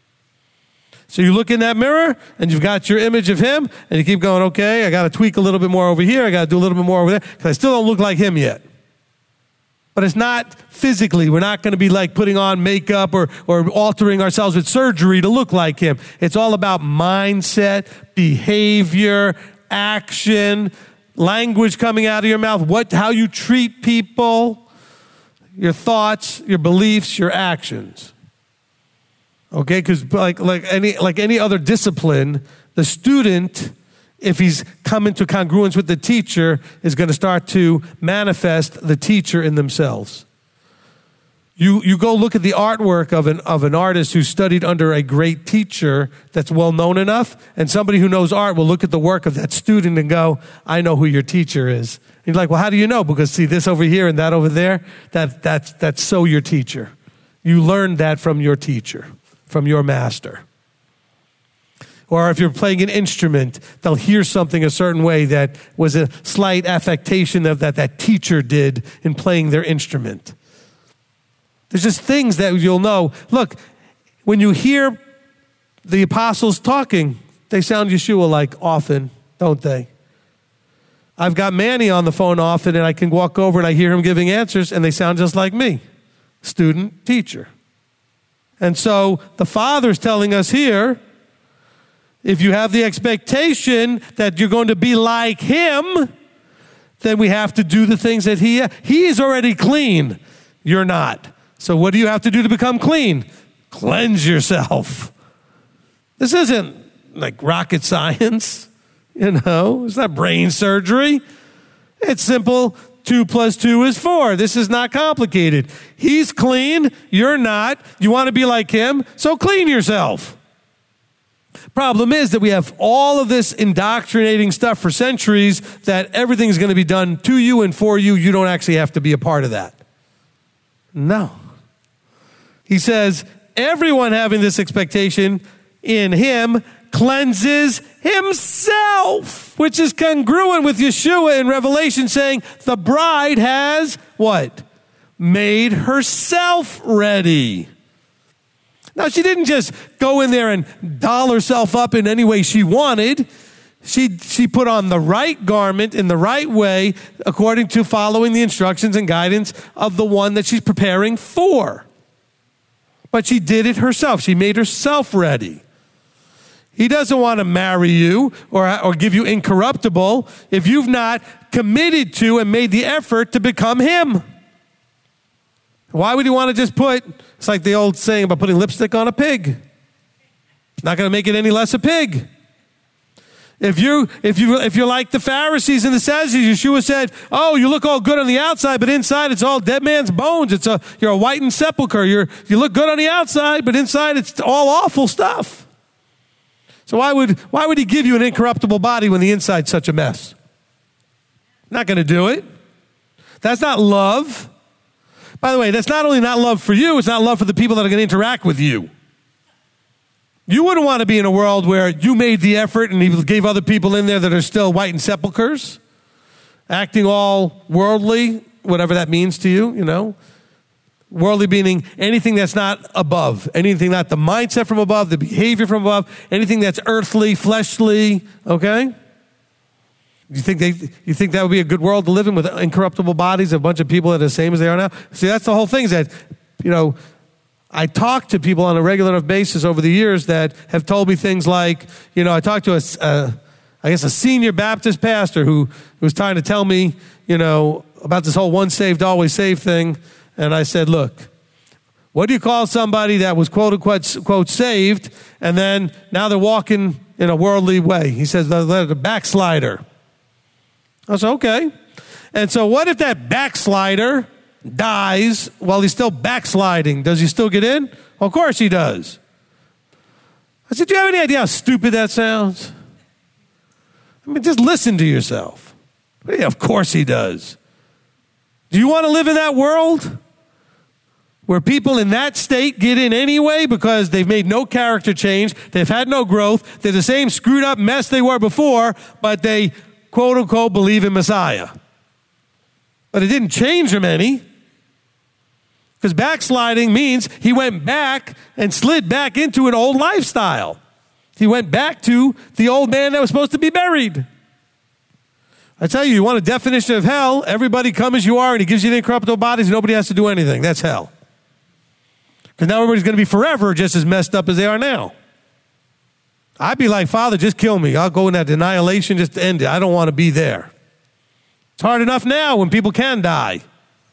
So you look in that mirror, and you've got your image of him, and you keep going, okay, I got to tweak a little bit more over here, I got to do a little bit more over there, because I still don't look like him yet. But it's not physically. We're not going to be like putting on makeup or, or altering ourselves with surgery to look like him. It's all about mindset, behavior, action, language coming out of your mouth, what, how you treat people, your thoughts, your beliefs, your actions. Okay, because like like any like any other discipline, the student, if he's come into congruence with the teacher, is going to start to manifest the teacher in themselves. You you go look at the artwork of an of an artist who studied under a great teacher that's well known enough, and somebody who knows art will look at the work of that student and go, I know who your teacher is. And you're like, well, how do you know? Because see this over here and that over there, that that's that's so your teacher. You learned that from your teacher, from your master. Or if you're playing an instrument, they'll hear something a certain way that was a slight affectation of that that teacher did in playing their instrument. There's just things that you'll know. Look, when you hear the apostles talking, they sound Yeshua-like often, don't they? I've got Manny on the phone often, and I can walk over and I hear him giving answers, and they sound just like me, student, teacher. And so the Father's telling us here, if you have the expectation that you're going to be like him, then we have to do the things that he, he is already clean. You're not. So what do you have to do to become clean? Cleanse yourself. This isn't like rocket science, you know. It's not brain surgery. It's simple. Two plus two is four. This is not complicated. He's clean. You're not. You want to be like him, so clean yourself. Problem is that we have all of this indoctrinating stuff for centuries that everything's going to be done to you and for you. You don't actually have to be a part of that. No. He says, everyone having this expectation in him cleanses himself, which is congruent with Yeshua in Revelation saying the bride has what? Made herself ready. Now, she didn't just go in there and doll herself up in any way she wanted. She, she put on the right garment in the right way according to following the instructions and guidance of the one that she's preparing for. But she did it herself. She made herself ready. He doesn't want to marry you or, or give you incorruptible if you've not committed to and made the effort to become him. Why would he want to just put, it's like the old saying about putting lipstick on a pig. It's not going to make it any less a pig. If you if you if you're like the Pharisees and the Sadducees, Yeshua said, "Oh, you look all good on the outside, but inside it's all dead man's bones. It's a you're a whitened sepulcher. You're you look good on the outside, but inside it's all awful stuff." So why would why would he give you an incorruptible body when the inside's such a mess? Not going to do it. That's not love. By the way, that's not only not love for you, it's not love for the people that are going to interact with you. You wouldn't want to be in a world where you made the effort and he gave other people in there that are still whitened sepulchers, acting all worldly, whatever that means to you, you know. Worldly meaning anything that's not above, anything not the mindset from above, the behavior from above, anything that's earthly, fleshly, okay? You think they, you think that would be a good world to live in with incorruptible bodies, a bunch of people that are the same as they are now? See, that's the whole thing is that, you know, I talk to people on a regular enough basis over the years that have told me things like, you know, I talked to a, uh, I guess a senior Baptist pastor who, who was trying to tell me, you know, about this whole once saved, always saved thing. And I said, look, what do you call somebody that was quote unquote, quote, saved, and then now they're walking in a worldly way? He says, they're the backslider. I said, okay. And so what if that backslider dies while he's still backsliding? Does he still get in? Well, of course he does. I said, do you have any idea how stupid that sounds? I mean, just listen to yourself. Yeah, of course he does. Do you want to live in that world where people in that state get in anyway because they've made no character change, they've had no growth, they're the same screwed up mess they were before, but they quote unquote believe in Messiah? But it didn't change them any. Because backsliding means he went back and slid back into an old lifestyle. He went back to the old man that was supposed to be buried. I tell you, you want a definition of hell, everybody come as you are and he gives you the incorruptible bodies and nobody has to do anything. That's hell. Because now everybody's going to be forever just as messed up as they are now. I'd be like, Father, just kill me. I'll go in that annihilation, just to end it. I don't want to be there. It's hard enough now when people can die.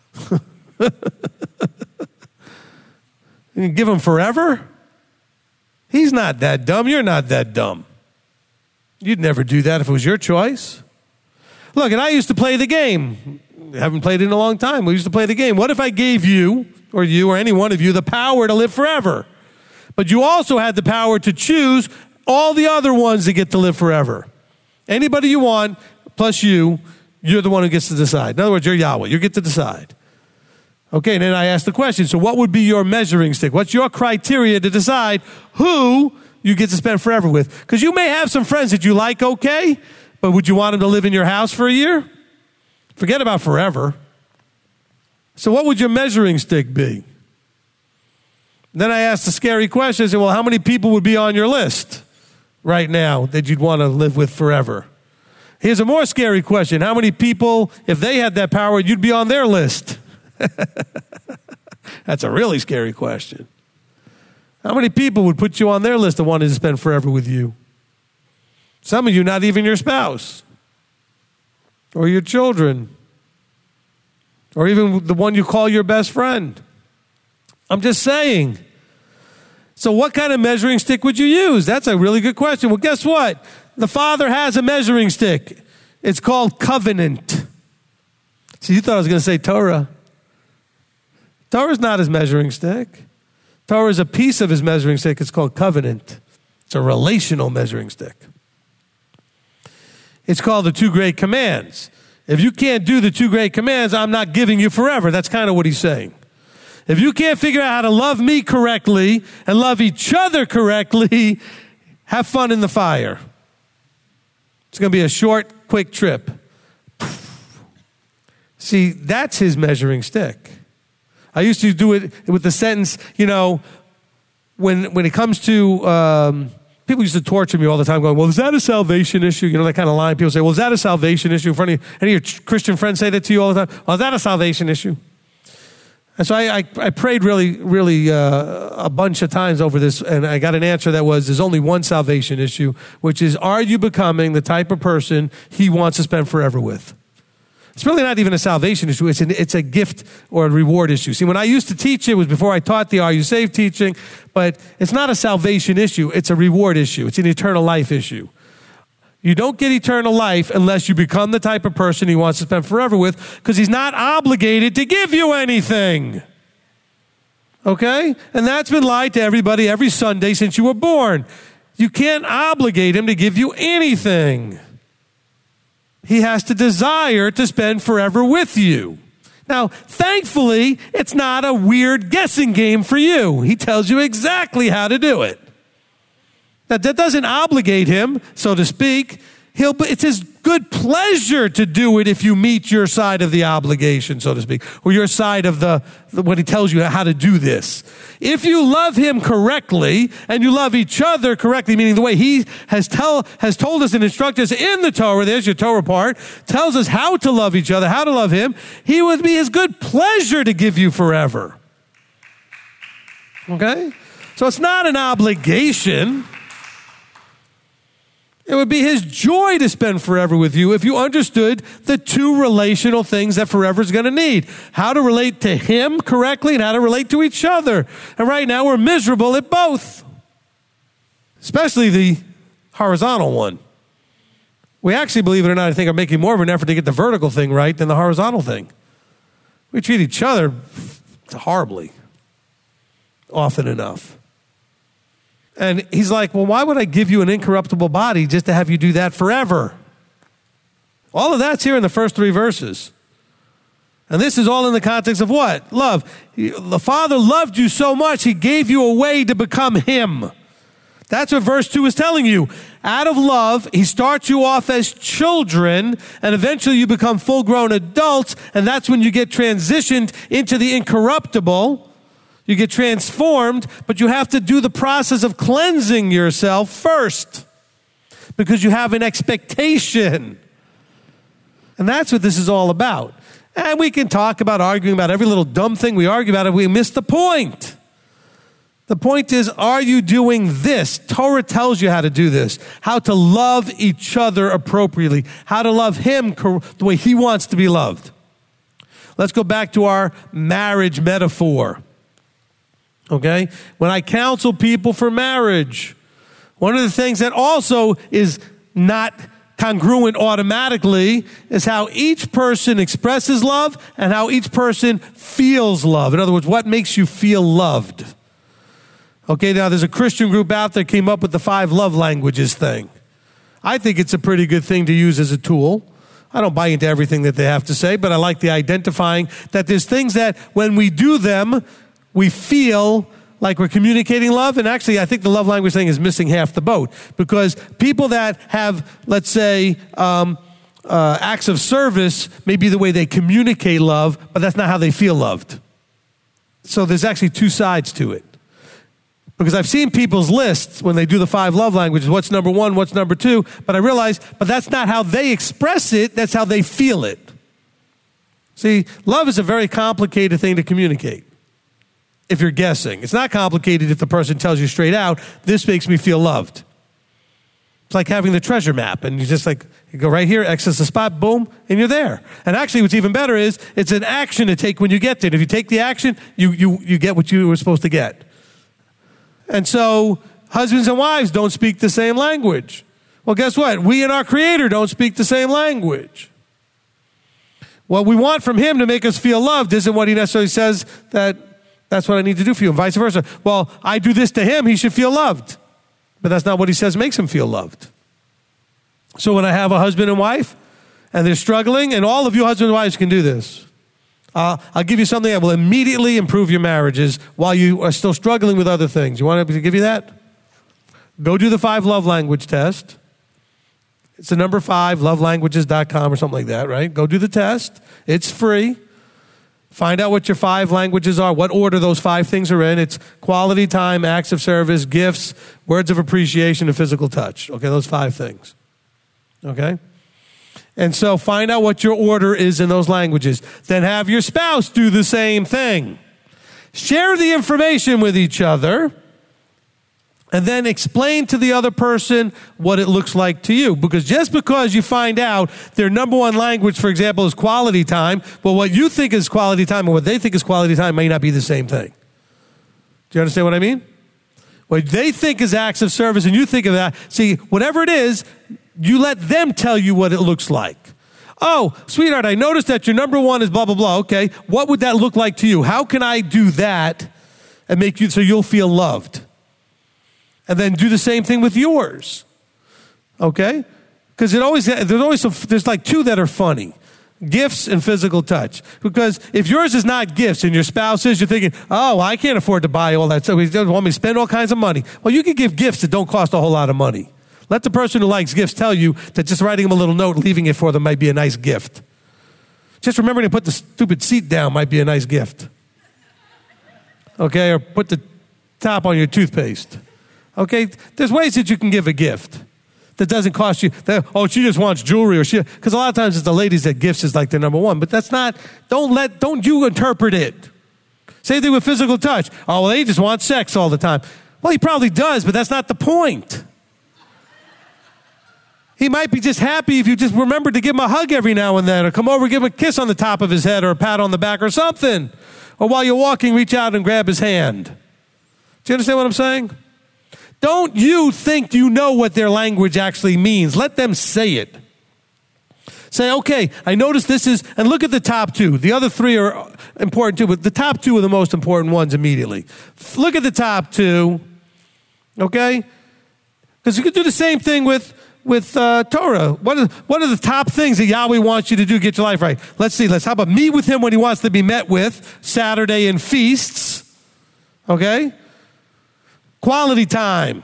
You give him forever? He's not that dumb. You're not that dumb. You'd never do that if it was your choice. Look, and I used to play the game. I haven't played it in a long time. We used to play the game. What if I gave you, or you, or any one of you, the power to live forever? But you also had the power to choose all the other ones that get to live forever. Anybody you want, plus you, you're the one who gets to decide. In other words, you're Yahweh. You get to decide. Okay, and then I asked the question, so what would be your measuring stick? What's your criteria to decide who you get to spend forever with? Because you may have some friends that you like, okay, but would you want them to live in your house for a year? Forget about forever. So what would your measuring stick be? Then I asked the scary question, I said, well, how many people would be on your list right now that you'd want to live with forever? Here's a more scary question. How many people, if they had that power, you'd be on their list? That's a really scary question. How many people would put you on their list of wanting to spend forever with you? Some of you, not even your spouse, or your children, or even the one you call your best friend. I'm just saying. So what kind of measuring stick would you use? That's a really good question. Well, guess what? The Father has a measuring stick. It's called covenant. See, you thought I was going to say Torah. Torah's not his measuring stick. Torah is a piece of his measuring stick. It's called covenant. It's a relational measuring stick. It's called the two great commands. If you can't do the two great commands, I'm not giving you forever. That's kind of what he's saying. If you can't figure out how to love me correctly and love each other correctly, have fun in the fire. It's going to be a short, quick trip. See, that's his measuring stick. I used to do it with the sentence, you know, when when it comes to, um, people used to torture me all the time going, well, is that a salvation issue? You know, that kind of line. People say, well, is that a salvation issue? In front of you, any of your Christian friends say that to you all the time. Well, is that a salvation issue? And so I, I, I prayed really, really uh, a bunch of times over this, and I got an answer that was, there's only one salvation issue, which is, are you becoming the type of person he wants to spend forever with? It's really not even a salvation issue. It's, an, it's a gift or a reward issue. See, when I used to teach, it was before I taught the Are You Saved teaching, but it's not a salvation issue. It's a reward issue. It's an eternal life issue. You don't get eternal life unless you become the type of person he wants to spend forever with, because he's not obligated to give you anything. Okay? And that's been lied to everybody every Sunday since you were born. You can't obligate him to give you anything. He has to desire to spend forever with you. Now, thankfully, it's not a weird guessing game for you. He tells you exactly how to do it. Now, that doesn't obligate him, so to speak. He'll, it's his good pleasure to do it if you meet your side of the obligation, so to speak, or your side of the, the when he tells you how to do this. If you love him correctly and you love each other correctly, meaning the way he has tell has told us and instructed us in the Torah, there's your Torah part, tells us how to love each other, how to love him, he would be his good pleasure to give you forever. Okay? So it's not an obligation. It would be his joy to spend forever with you if you understood the two relational things that forever is going to need. How to relate to him correctly and how to relate to each other. And right now we're miserable at both. Especially the horizontal one. We actually, believe it or not, I think are making more of an effort to get the vertical thing right than the horizontal thing. We treat each other horribly. Often enough. And he's like, well, why would I give you an incorruptible body just to have you do that forever? All of that's here in the first three verses. And this is all in the context of what? Love. The Father loved you so much, he gave you a way to become him. That's what verse two is telling you. Out of love, he starts you off as children, and eventually you become full-grown adults, and that's when you get transitioned into the incorruptible. You get transformed, but you have to do the process of cleansing yourself first because you have an expectation. And that's what this is all about. And we can talk about arguing about every little dumb thing we argue about if we miss the point. The point is, are you doing this? Torah tells you how to do this, how to love each other appropriately, how to love him the way he wants to be loved. Let's go back to our marriage metaphor. Okay? When I counsel people for marriage, one of the things that also is not congruent automatically is how each person expresses love and how each person feels love. In other words, what makes you feel loved? Okay, now there's a Christian group out there came up with the five love languages thing. I think it's a pretty good thing to use as a tool. I don't buy into everything that they have to say, but I like the identifying that there's things that when we do them, we feel like we're communicating love. And actually, I think the love language thing is missing half the boat. Because people that have, let's say, um, uh, acts of service may be the way they communicate love, but that's not how they feel loved. So there's actually two sides to it. Because I've seen people's lists when they do the five love languages, what's number one, what's number two, but I realize, but that's not how they express it, that's how they feel it. See, love is a very complicated thing to communicate. If you're guessing. It's not complicated if the person tells you straight out, this makes me feel loved. It's like having the treasure map, and you just like, you go right here, X is the spot, boom, and you're there. And actually what's even better is, it's an action to take when you get there. If you take the action, you, you, you get what you were supposed to get. And so, husbands and wives don't speak the same language. Well, guess what? We and our Creator don't speak the same language. What we want from him to make us feel loved isn't what he necessarily says that that's what I need to do for you, and vice versa. Well, I do this to him, he should feel loved. But that's not what he says makes him feel loved. So when I have a husband and wife, and they're struggling, and all of you husbands and wives can do this. Uh, I'll give you something that will immediately improve your marriages while you are still struggling with other things. You want me to give you that? Go do the five love language test. It's the number five, love languages dot com or something like that, right? Go do the test. It's free. Find out what your five languages are, what order those five things are in. It's quality time, acts of service, gifts, words of appreciation, and physical touch. Okay, those five things. Okay? And so find out what your order is in those languages. Then have your spouse do the same thing. Share the information with each other. And then explain to the other person what it looks like to you. Because just because you find out their number one language, for example, is quality time, well, what you think is quality time and what they think is quality time may not be the same thing. Do you understand what I mean? What they think is acts of service and you think of that. See, whatever it is, You let them tell you what it looks like. Oh, sweetheart, I noticed that your number one is blah, blah, blah. Okay, what would that look like to you? How can I do that and make you so you'll feel loved? And then do the same thing with yours. Okay? Because it always there's always some, there's like two that are funny. Gifts and physical touch. Because if yours is not gifts and your spouse is, you're thinking, oh, I can't afford to buy all that stuff. He doesn't want me to spend all kinds of money. Well, you can give gifts that don't cost a whole lot of money. Let the person who likes gifts tell you that just writing them a little note, leaving it for them might be a nice gift. Just remembering to put the stupid seat down might be a nice gift. Okay, or put the top on your toothpaste. Okay, there's ways that you can give a gift that doesn't cost you. That, oh, she just wants jewelry, or she because a lot of times it's the ladies that gifts is like their number one. But that's not. Don't let. Don't you interpret it. Same thing with physical touch. Oh, well, they just want sex all the time. Well, he probably does, but that's not the point. He might be just happy if you just remember to give him a hug every now and then, or come over and give him a kiss on the top of his head, or a pat on the back, or something. Or while you're walking, reach out and grab his hand. Do you understand what I'm saying? Don't you think you know what their language actually means. Let them say it. Say, okay, I noticed this is, and look at the top two. The other three are important too, but the top two are the most important ones immediately. Look at the top two, okay? Because you could do the same thing with with uh, Torah. What are, what are the top things that Yahweh wants you to do to get your life right? Let's see. Let's how about meet with him when he wants to be met with, Saturday and feasts, okay? Quality time.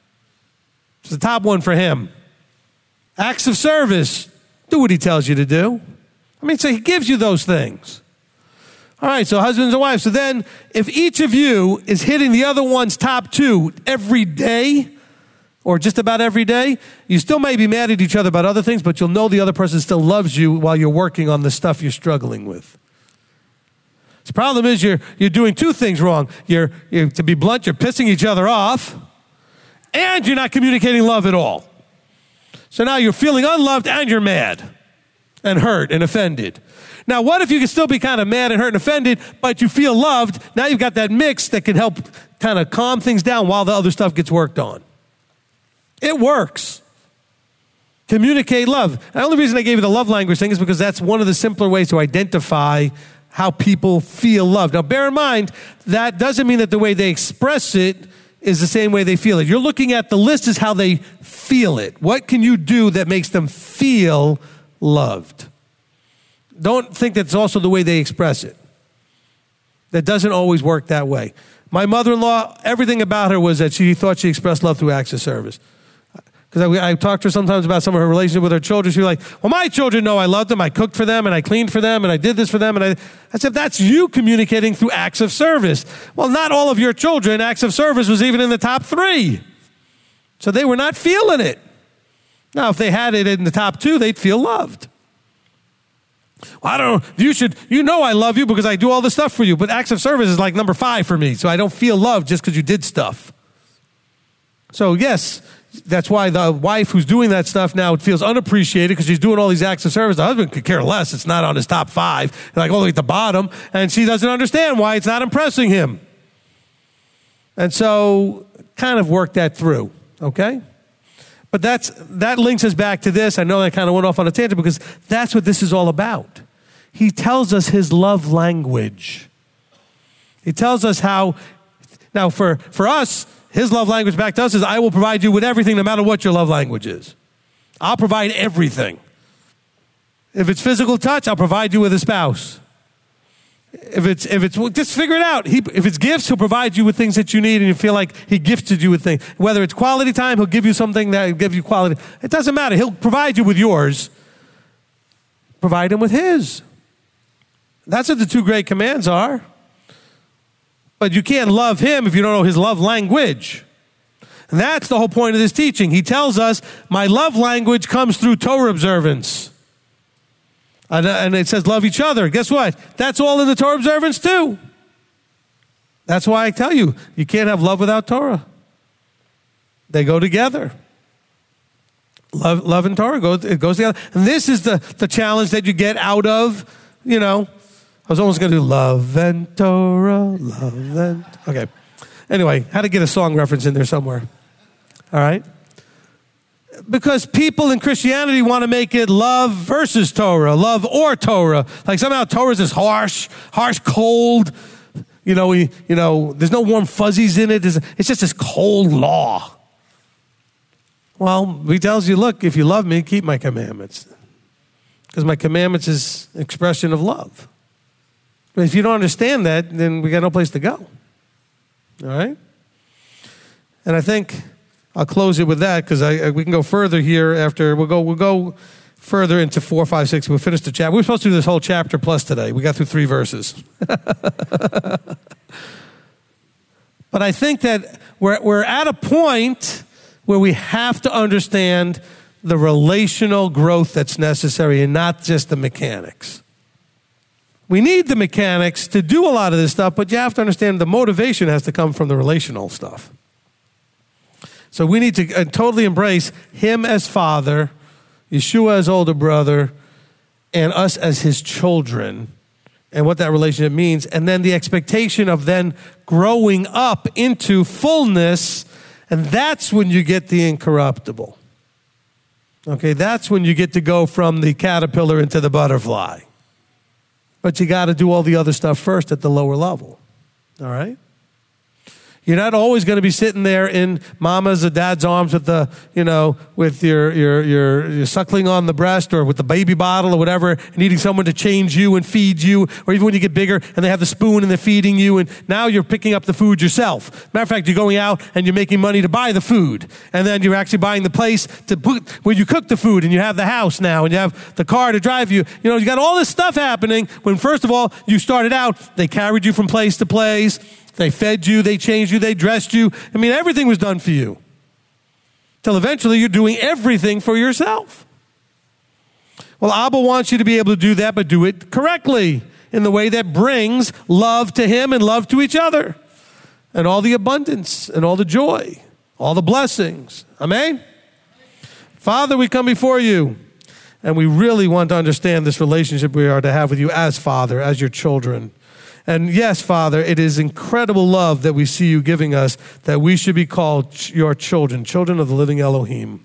It's the top one for him. Acts of service. Do what he tells you to do. I mean, so he gives you those things. All right, so husbands and wives. So then, if each of you is hitting the other one's top two every day, or just about every day, you still may be mad at each other about other things, but you'll know the other person still loves you while you're working on the stuff you're struggling with. The problem is you're you're doing two things wrong. You're, you're to be blunt, you're pissing each other off, and you're not communicating love at all. So now you're feeling unloved and you're mad and hurt and offended. Now, what if you can still be kind of mad and hurt and offended, but you feel loved? Now you've got that mix that can help kind of calm things down while the other stuff gets worked on. It works. Communicate love. And the only reason I gave you the love language thing is because that's one of the simpler ways to identify how people feel loved. Now, bear in mind, that doesn't mean that the way they express it is the same way they feel it. You're looking at the list is how they feel it. What can you do that makes them feel loved? Don't think that's also the way they express it. That doesn't always work that way. My mother-in-law, everything about her was that she thought she expressed love through acts of service. Because I, I talked to her sometimes about some of her relationship with her children. She was like, well, my children know I loved them. I cooked for them, and I cleaned for them, and I did this for them. And I, I said, that's you communicating through acts of service. Well, not all of your children, acts of service was even in the top three. So they were not feeling it. Now, if they had it in the top two, they'd feel loved. Well, I don't know. You should, you know I love you because I do all this stuff for you. But acts of service is like number five for me. So I don't feel loved just because you did stuff. So yes, that's why the wife who's doing that stuff now feels unappreciated because she's doing all these acts of service. The husband could care less. It's not on his top five, like all the way at the bottom. And she doesn't understand why it's not impressing him. And so kind of work that through, okay? But that's that links us back to this. I know I kind of went off on a tangent because that's what this is all about. He tells us his love language. He tells us how, now for, for us, his love language back to us is, I will provide you with everything no matter what your love language is. I'll provide everything. If it's physical touch, I'll provide you with a spouse. If it's, if it's, well, just figure it out. He, if it's gifts, he'll provide you with things that you need and you feel like he gifted you with things. Whether it's quality time, he'll give you something that will give you quality. It doesn't matter. He'll provide you with yours. Provide him with his. That's what the two great commands are. But you can't love him if you don't know his love language. And that's the whole point of this teaching. He tells us, my love language comes through Torah observance. And, and it says, love each other. Guess what? That's all in the Torah observance too. That's why I tell you, you can't have love without Torah. They go together. Love, love and Torah, goes, it goes together. And this is the, the challenge that you get out of, you know, I was almost going to do love and Torah, love and... Okay. Anyway, how to get a song reference in there somewhere. All right? because people in Christianity want to make it love versus Torah, love or Torah. Like somehow Torah is this harsh, harsh, cold, you know, we, you know, there's no warm fuzzies in it. It's just this cold law. Well, he tells you, look, if you love me, keep my commandments. Because my commandments is expression of love. But if you don't understand that, then we got no place to go. All right? And I think I'll close it with that because I, I we can go further here after we'll go we'll go further into four, five, six. We'll finish the chapter. We were supposed to do this whole chapter plus today. We got through three verses. But I think that we're we're at a point where we have to understand the relational growth that's necessary and not just the mechanics. We need the mechanics to do a lot of this stuff, but you have to understand the motivation has to come from the relational stuff. So we need to uh, totally embrace him as father, Yeshua as older brother, and us as his children, and what that relationship means, and then the expectation of then growing up into fullness, and that's when you get the incorruptible. Okay, that's when you get to go from the caterpillar into the butterfly. But you got to do all the other stuff first at the lower level. All right? You're not always going to be sitting there in mama's or dad's arms with the, you know, with your, your, your, your suckling on the breast or with the baby bottle or whatever, needing someone to change you and feed you, or even when you get bigger and they have the spoon and they're feeding you and now you're picking up the food yourself. Matter of fact, you're going out and you're making money to buy the food. And then you're actually buying the place to put, where you cook the food, and you have the house now and you have the car to drive you. You know, you got all this stuff happening when first of all, you started out, they carried you from place to place. They fed you, they changed you, they dressed you. I mean, everything was done for you. Till eventually you're doing everything for yourself. Well, Abba wants you to be able to do that, but do it correctly in the way that brings love to him and love to each other. And all the abundance and all the joy, all the blessings. Amen? Father, we come before you, and we really want to understand this relationship we are to have with you as Father, as your children. And yes, Father, it is incredible love that we see you giving us, that we should be called ch- your children, children of the living Elohim.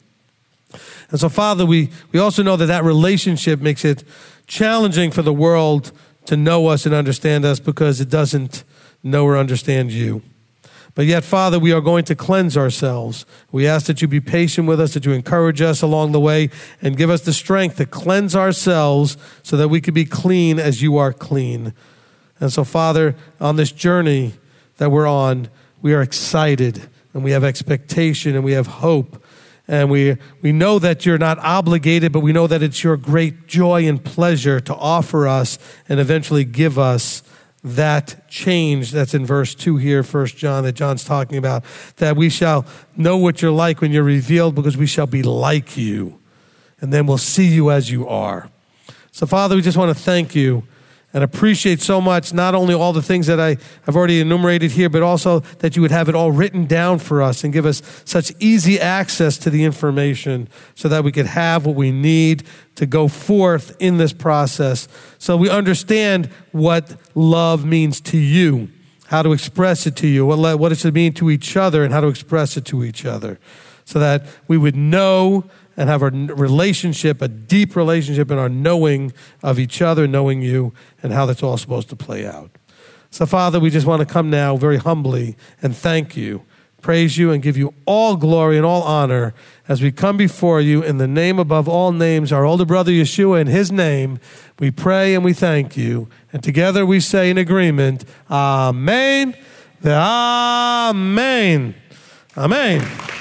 And so, Father, we, we also know that that relationship makes it challenging for the world to know us and understand us because it doesn't know or understand you. But yet, Father, we are going to cleanse ourselves. We ask that you be patient with us, that you encourage us along the way, and give us the strength to cleanse ourselves so that we can be clean as you are clean. And so, Father, on this journey that we're on, we are excited and we have expectation and we have hope. And we we know that you're not obligated, but we know that it's your great joy and pleasure to offer us and eventually give us that change that's in verse two here, First John, that John's talking about, that we shall know what you're like when you're revealed because we shall be like you. And then we'll see you as you are. So, Father, we just want to thank you and appreciate so much, not only all the things that I have already enumerated here, but also that you would have it all written down for us and give us such easy access to the information so that we could have what we need to go forth in this process. So we understand what love means to you, how to express it to you, what, what it should mean to each other, and how to express it to each other, so that we would know and have a relationship, a deep relationship in our knowing of each other, knowing you, and how that's all supposed to play out. So, Father, we just want to come now very humbly and thank you, praise you, and give you all glory and all honor as we come before you in the name above all names, our older brother Yeshua, in his name, we pray and we thank you. And together we say in agreement, Amen, Amen, Amen.